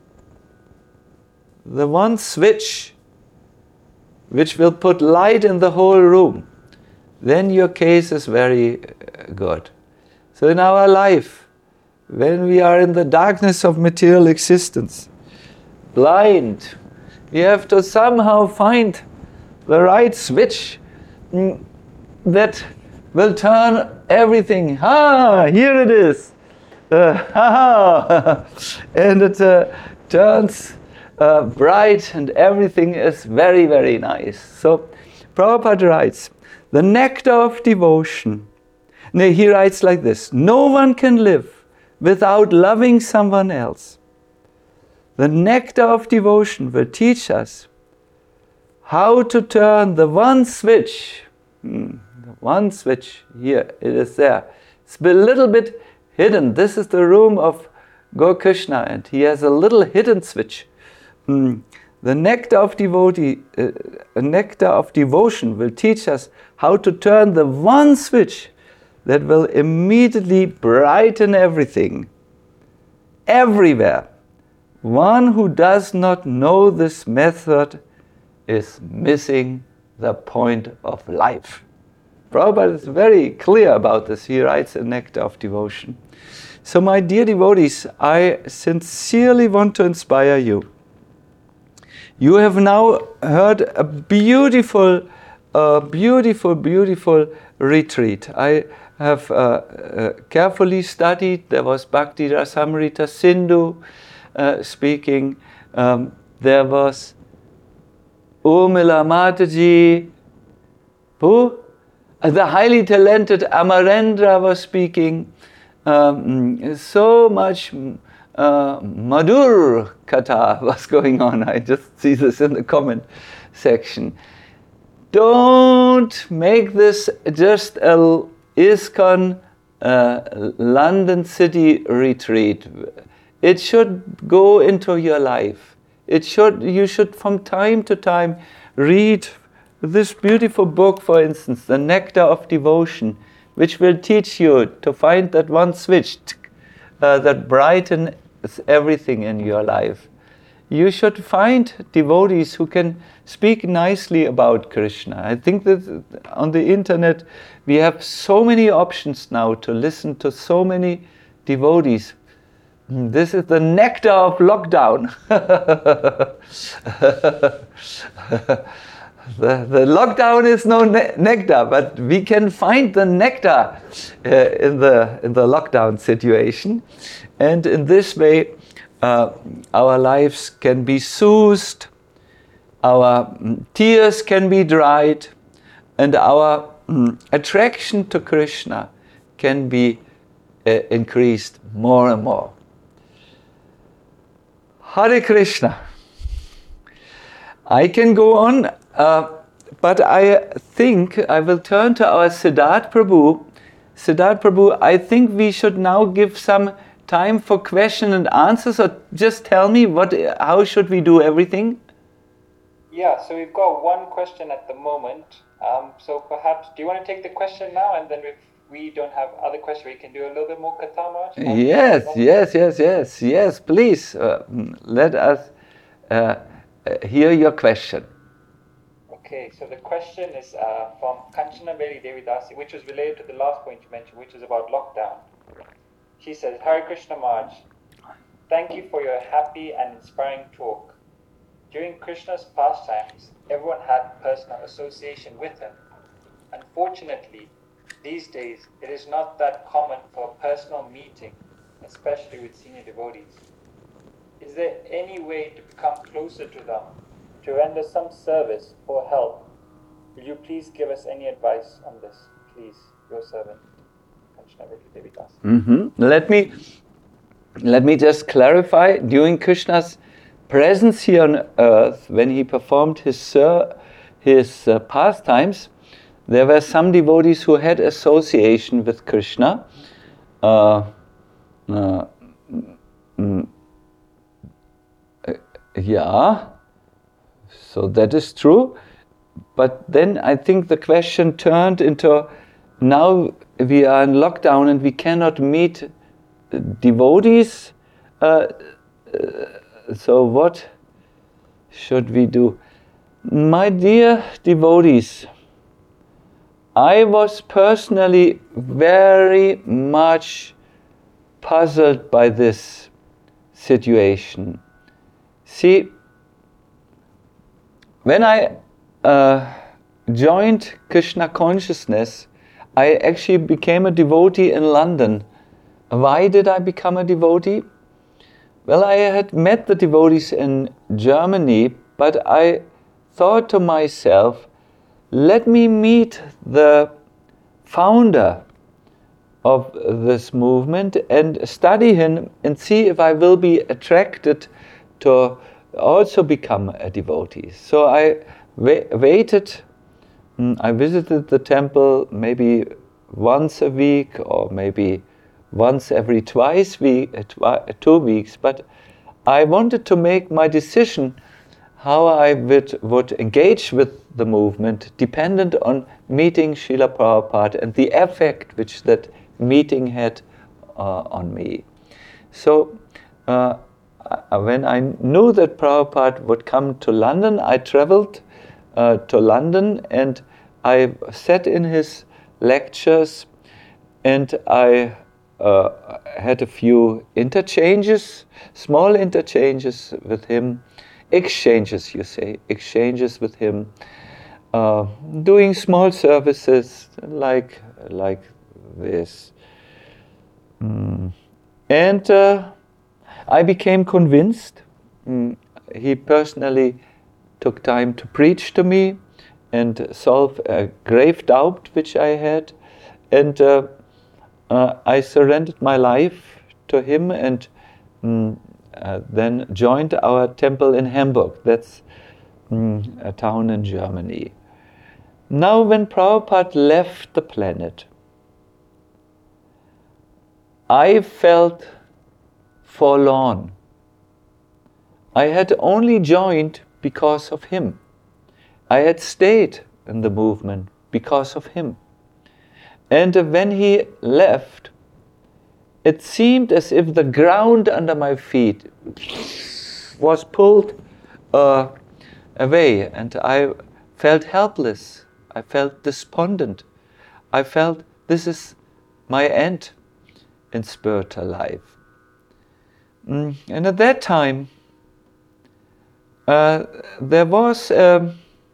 the one switch which will put light in the whole room, then your case is very good. So in our life, when we are in the darkness of material existence, blind, we have to somehow find the right switch mm, that will turn everything. Ah, here it is. Uh, ah, and it uh, turns uh, bright and everything is very, very nice. So Prabhupada writes, the nectar of devotion. No, he writes like this, no one can live without loving someone else. The nectar of devotion will teach us how to turn the one switch, hmm, the one switch, here, it is there. It's a little bit hidden. This is the room of Gaur Krishna, and he has a little hidden switch. Hmm. The nectar of devotee, uh, nectar of devotion will teach us how to turn the one switch that will immediately brighten everything, everywhere. One who does not know this method is missing the point of life. Prabhupada is very clear about this. He writes in Nectar of Devotion. So my dear devotees, I sincerely want to inspire you. You have now heard a beautiful, uh, beautiful, beautiful retreat. I have uh, uh, carefully studied. There was Bhakti Rasamrita Sindhu uh, speaking. Um, there was Urmila Mataji. Who? Uh, the highly talented Amarendra was speaking. Um, so much uh, Madhur Katha was going on. I just see this in the comment section. Don't make this just a ISKCON uh, London City retreat. It should go into your life. It should. You should from time to time read this beautiful book, for instance, The Nectar of Devotion, which will teach you to find that one switch uh, that brightens everything in your life. You should find devotees who can speak nicely about Krishna. I think that on the internet we have so many options now to listen to so many devotees. This is the nectar of lockdown. The, the lockdown is no ne- nectar, but we can find the nectar uh, in the in the lockdown situation, and in this way, uh, our lives can be soothed, our mm, tears can be dried, and our mm, attraction to Krishna can be uh, increased more and more. Hare Krishna. I can go on. Uh, but I think I will turn to our Siddharth Prabhu. Siddharth Prabhu, I think we should now give some time for question and answers, or just tell me what, how should we do everything? Yeah, so we've got one question at the moment. Um, so perhaps, do you want to take the question now, and then if we don't have other questions, we can do a little bit more Katha Maharaj? Yes, yes, yes, yes, yes, please uh, let us uh, hear your question. Okay, so the question is uh, from Kanchana Beli Devidasi, which was related to the last point you mentioned, which is about lockdown. She says, Hare Krishna Maharaj, thank you for your happy and inspiring talk. During Krishna's pastimes, everyone had personal association with him. Unfortunately, these days, it is not that common for a personal meeting, especially with senior devotees. Is there any way to become closer to them, to render some service or help? Will you please give us any advice on this? Please, your servant. Mm-hmm. Let me let me just clarify. During Krishna's presence here on earth, when he performed his uh, his uh, pastimes, there were some devotees who had association with Krishna. Uh, uh, mm, uh, yeah. so that is true. But then I think the question turned into, now we are in lockdown and we cannot meet devotees. Uh, uh, so what should we do? My dear devotees, I was personally very much puzzled by this situation. See, when I uh, joined Krishna consciousness, I actually became a devotee in London. Why did I become a devotee? Well, I had met the devotees in Germany, but I thought to myself, let me meet the founder of this movement and study him and see if I will be attracted to also become a devotee. So I wa- waited, I visited the temple maybe once a week or maybe once every twice week, twi- two weeks, but I wanted to make my decision how I would, would engage with the movement dependent on meeting Srila Prabhupada and the effect which that meeting had uh, on me. So uh, when I knew that Prabhupada would come to London, I traveled uh, to London and I sat in his lectures and I uh, had a few interchanges, small interchanges with him, exchanges you say, exchanges with him, uh, doing small services like like this. Mm. And uh, I became convinced. Mm. He personally took time to preach to me and solve a grave doubt which I had. And uh, uh, I surrendered my life to him and mm, uh, then joined our temple in Hamburg. That's mm, a town in Germany. Now when Prabhupada left the planet, I felt forlorn. I had only joined because of him. I had stayed in the movement because of him. And when he left, it seemed as if the ground under my feet was pulled uh, away, and I felt helpless. I felt despondent. I felt this is my end in spiritual life. Mm. And at that time, uh, there was um,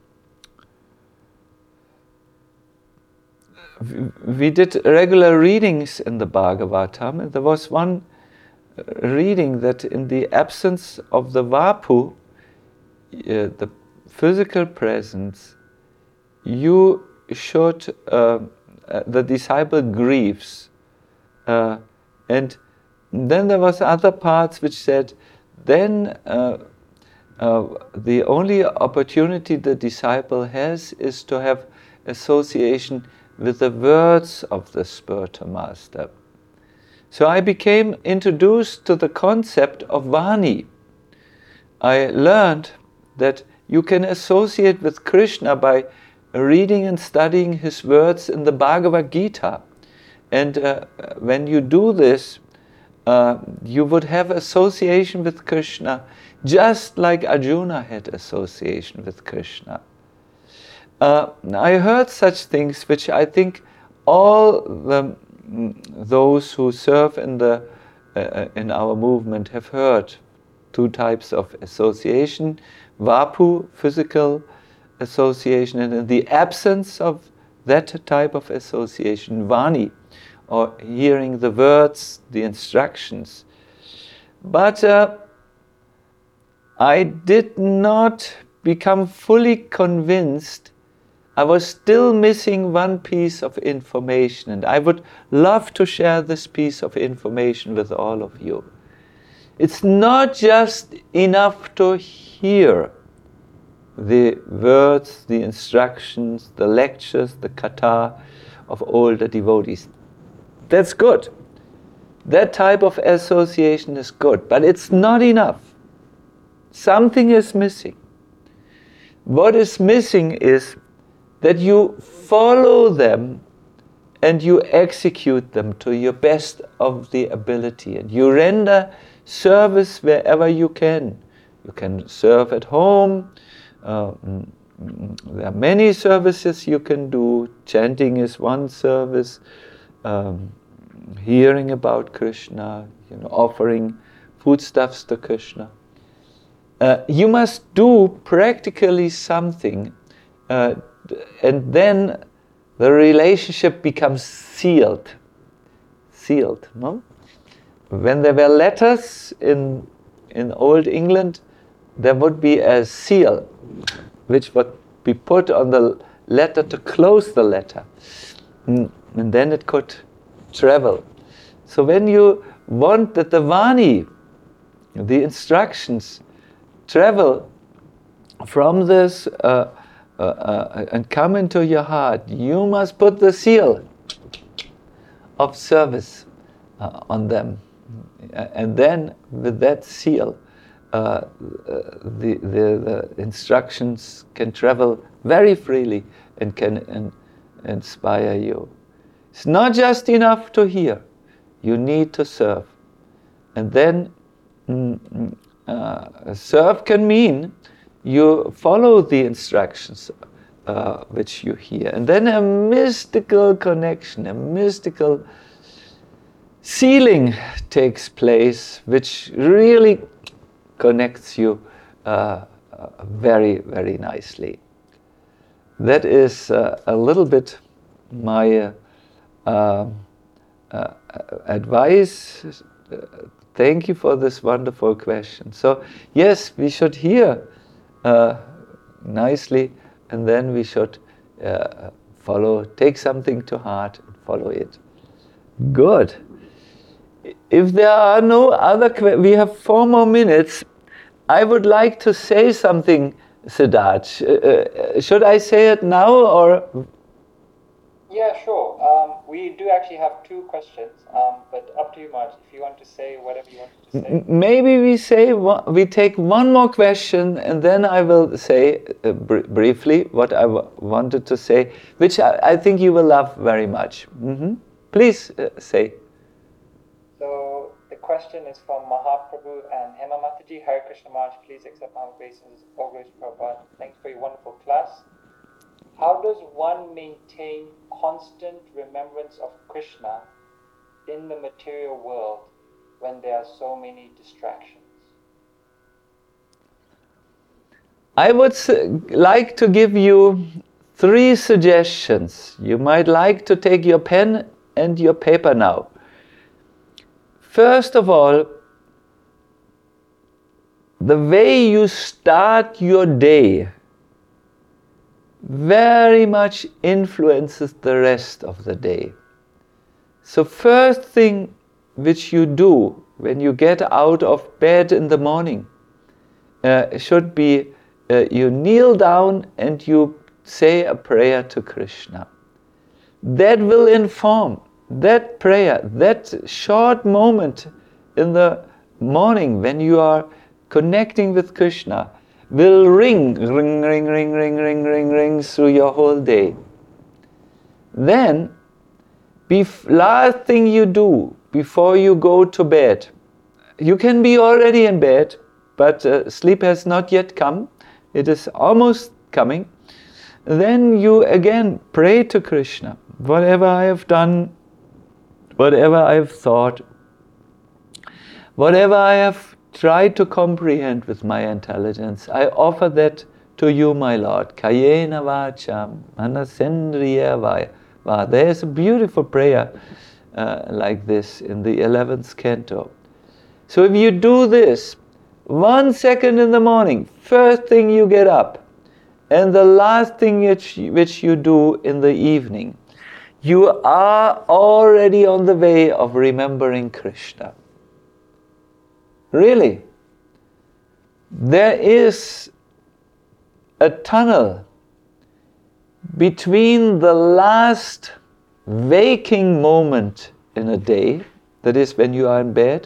we did regular readings in the Bhagavatam, and there was one reading that in the absence of the Vapu, uh, the physical presence, you should, uh, uh, the disciple grieves. Uh, and then there was other parts which said, then uh, uh, the only opportunity the disciple has is to have association with the words of the spiritual master. So I became introduced to the concept of Vani. I learned that you can associate with Krishna by reading and studying his words in the Bhagavad Gita. And uh, when you do this, uh, you would have association with Krishna, just like Arjuna had association with Krishna. Uh, I heard such things which I think all the, those who serve in the uh, in our movement have heard. Two types of association: Vapu, physical association, and in the absence of that type of association, Vani, or hearing the words, the instructions. But uh, I did not become fully convinced. I was still missing one piece of information, and I would love to share this piece of information with all of you. It's not just enough to hear the words, the instructions, the lectures, the katha of older devotees. That's good. That type of association is good, but it's not enough. Something is missing. what is missing is that you follow them and you execute them to your best of the ability, and you render service wherever you can. You can serve at home. Uh, there are many services you can do. Chanting is one service. Um, hearing about Krishna, you know, offering foodstuffs to Krishna. Uh, you must do practically something, uh, and then the relationship becomes sealed. Sealed, no? When there were letters in in old England, there would be a seal which would be put on the letter to close the letter. Mm, and then it could travel. So when you want that the Vani, the instructions, travel from this uh, uh, uh, and come into your heart, you must put the seal of service uh, on them. And then with that seal, uh, uh, the, the, the instructions can travel very freely and can in, inspire you. It's not just enough to hear. You need to serve. And then mm, uh, serve can mean you follow the instructions uh, which you hear. And then a mystical connection, a mystical sealing takes place, which really connects you uh, uh, very, very nicely. That is uh, a little bit my uh, uh, uh, advice. Uh, thank you for this wonderful question. So, yes, we should hear uh, nicely, and then we should uh, follow, take something to heart and follow it. Good. If there are no other questions, we have four more minutes. I would like to say something, Siddharth. Uh, should I say it now or? Yeah, sure. Um, we do actually have two questions, um, but up to you, Marge. If you want to say whatever you want to say. Maybe we say one, we take one more question, and then I will say uh, br- briefly what I w- wanted to say, which I, I think you will love very much. Mm-hmm. Please uh, say. So the question is from Mahaprabhu and Hema Mataji. Hare Krishna Maharaj, please accept my obeisances. Oh, gracious Prabhupada, thanks for your wonderful class. How does one maintain constant remembrance of Krishna in the material world when there are so many distractions? I would su- like to give you three suggestions. You might like to take your pen and your paper now. First of all, the way you start your day very much influences the rest of the day. So first thing which you do when you get out of bed in the morning uh, should be uh, you kneel down and you say a prayer to Krishna. That will inform. That prayer, that short moment in the morning when you are connecting with Krishna will ring, ring, ring, ring, ring, ring, ring, ring through your whole day. Then, bef- last thing you do before you go to bed, you can be already in bed, but uh, sleep has not yet come. It is almost coming. Then you again pray to Krishna. Whatever I have done, whatever I have thought, whatever I have tried to comprehend with my intelligence, I offer that to you, my Lord. Kayena vacham manasendriya va. There is a beautiful prayer uh, like this in the eleventh canto. So if you do this one second in the morning, first thing you get up, and the last thing which, which you do in the evening, you are already on the way of remembering Krishna. Really. There is a tunnel between the last waking moment in a day, that is when you are in bed.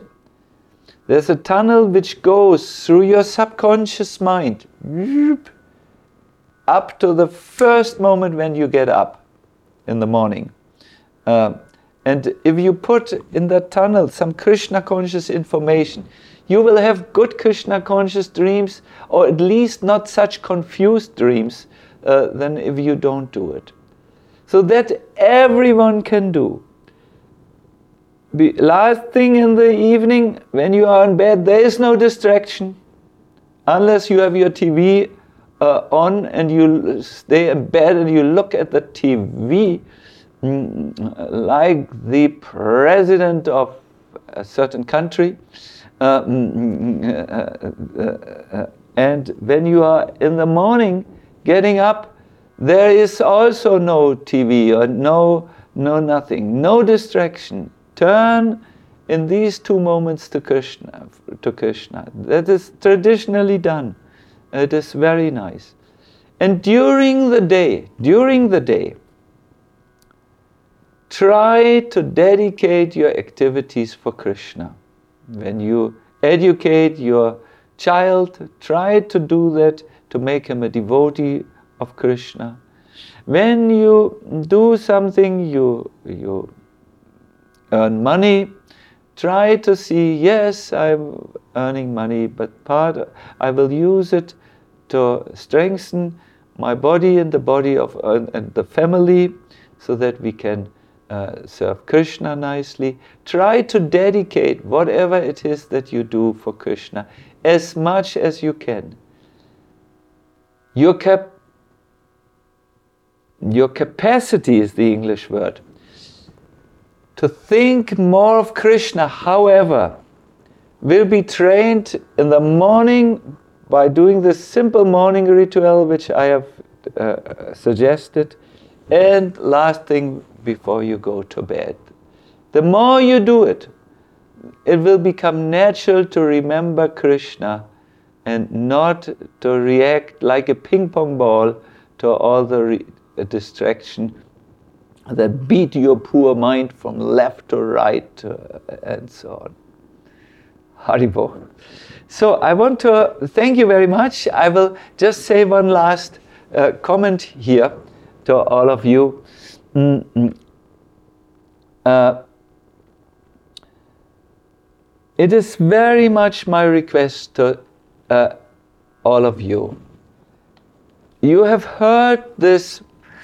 There's a tunnel which goes through your subconscious mind up to the first moment when you get up in the morning. Uh, and if you put in that tunnel some Krishna conscious information, you will have good Krishna conscious dreams, or at least not such confused dreams uh, than if you don't do it. So that everyone can do. Be, last thing in the evening, when you are in bed, there is no distraction. Unless you have your T V uh, on and you stay in bed and you look at the T V mm, like the president of a certain country. Uh, mm, uh, uh, uh, and when you are in the morning getting up, there is also no T V or no, no nothing, no distraction. Turn in these two moments to Krishna, to Krishna. That is traditionally done. It is very nice. And during the day, during the day, try to dedicate your activities for Krishna. When you educate your child, try to do that to make him a devotee of Krishna. When you do something, you, you earn money, try to see, yes, I'm earning money, but part I will use it to strengthen my body and the body of uh, and the family, so that we can uh, serve Krishna nicely. Try to dedicate whatever it is that you do for Krishna as much as you can. Your cap your capacity is the English word. To think more of Krishna, however, will be trained in the morning by doing this simple morning ritual which I have uh, suggested, and last thing before you go to bed. The more you do it, it will become natural to remember Krishna and not to react like a ping pong ball to all the re- distraction that beat your poor mind from left to right uh, and so on. Haribo. So I want to thank you very much. I will just say one last uh, comment here to all of you. Mm-hmm. Uh, it is very much my request to uh, all of you. You have heard this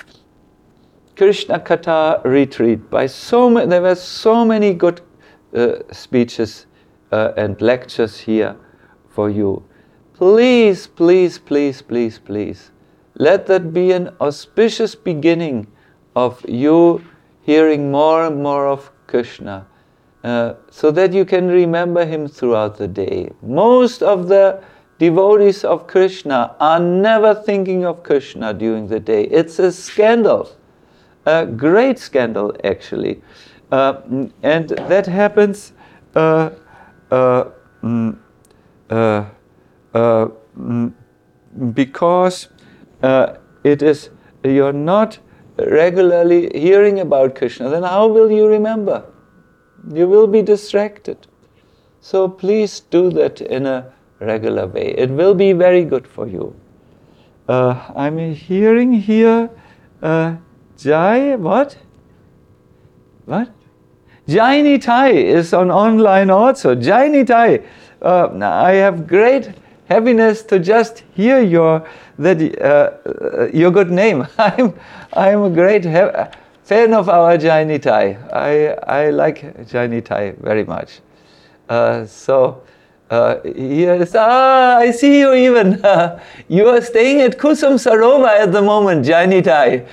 Krishna Katha retreat by so many, there were so many good uh, speeches uh, and lectures here for you. Please, please, please, please, please, let that be an auspicious beginning of you hearing more and more of Krishna, uh, so that you can remember him throughout the day. Most of the devotees of Krishna are never thinking of Krishna during the day. It's a scandal. A great scandal, actually. Uh, and that happens uh, uh, mm, uh, uh, mm, because uh, it is, you're not regularly hearing about Krishna. Then how will you remember? You will be distracted. So please do that in a regular way. It will be very good for you. Uh, I'm hearing here uh, Jai, what? What? Jai Nitai is on online also. Jai Nitai. Uh, I have great happiness to just hear your that uh, your good name. I'm I'm a great he- fan of our Jai Nitai. I I like Jai Nitai very much. Uh, so. Uh, yes, ah, I see you even. Uh, you are staying at Kusum Sarovar at the moment, Jai Nitai.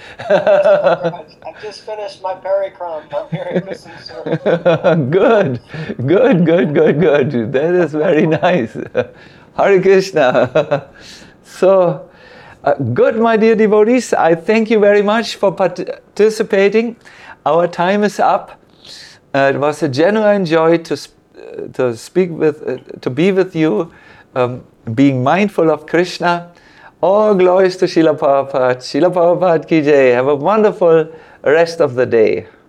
I just finished my parikram. I'm here at Kusum Sarovar. Good, good, good, good, good. That is very nice. Hare Krishna. So, uh, good, my dear devotees. I thank you very much for participating. Our time is up. Uh, it was a genuine joy to speak. To speak with, uh, to be with you, um, being mindful of Krishna. All glories to Srila Prabhupada. Srila Prabhupada ki jai. Have a wonderful rest of the day.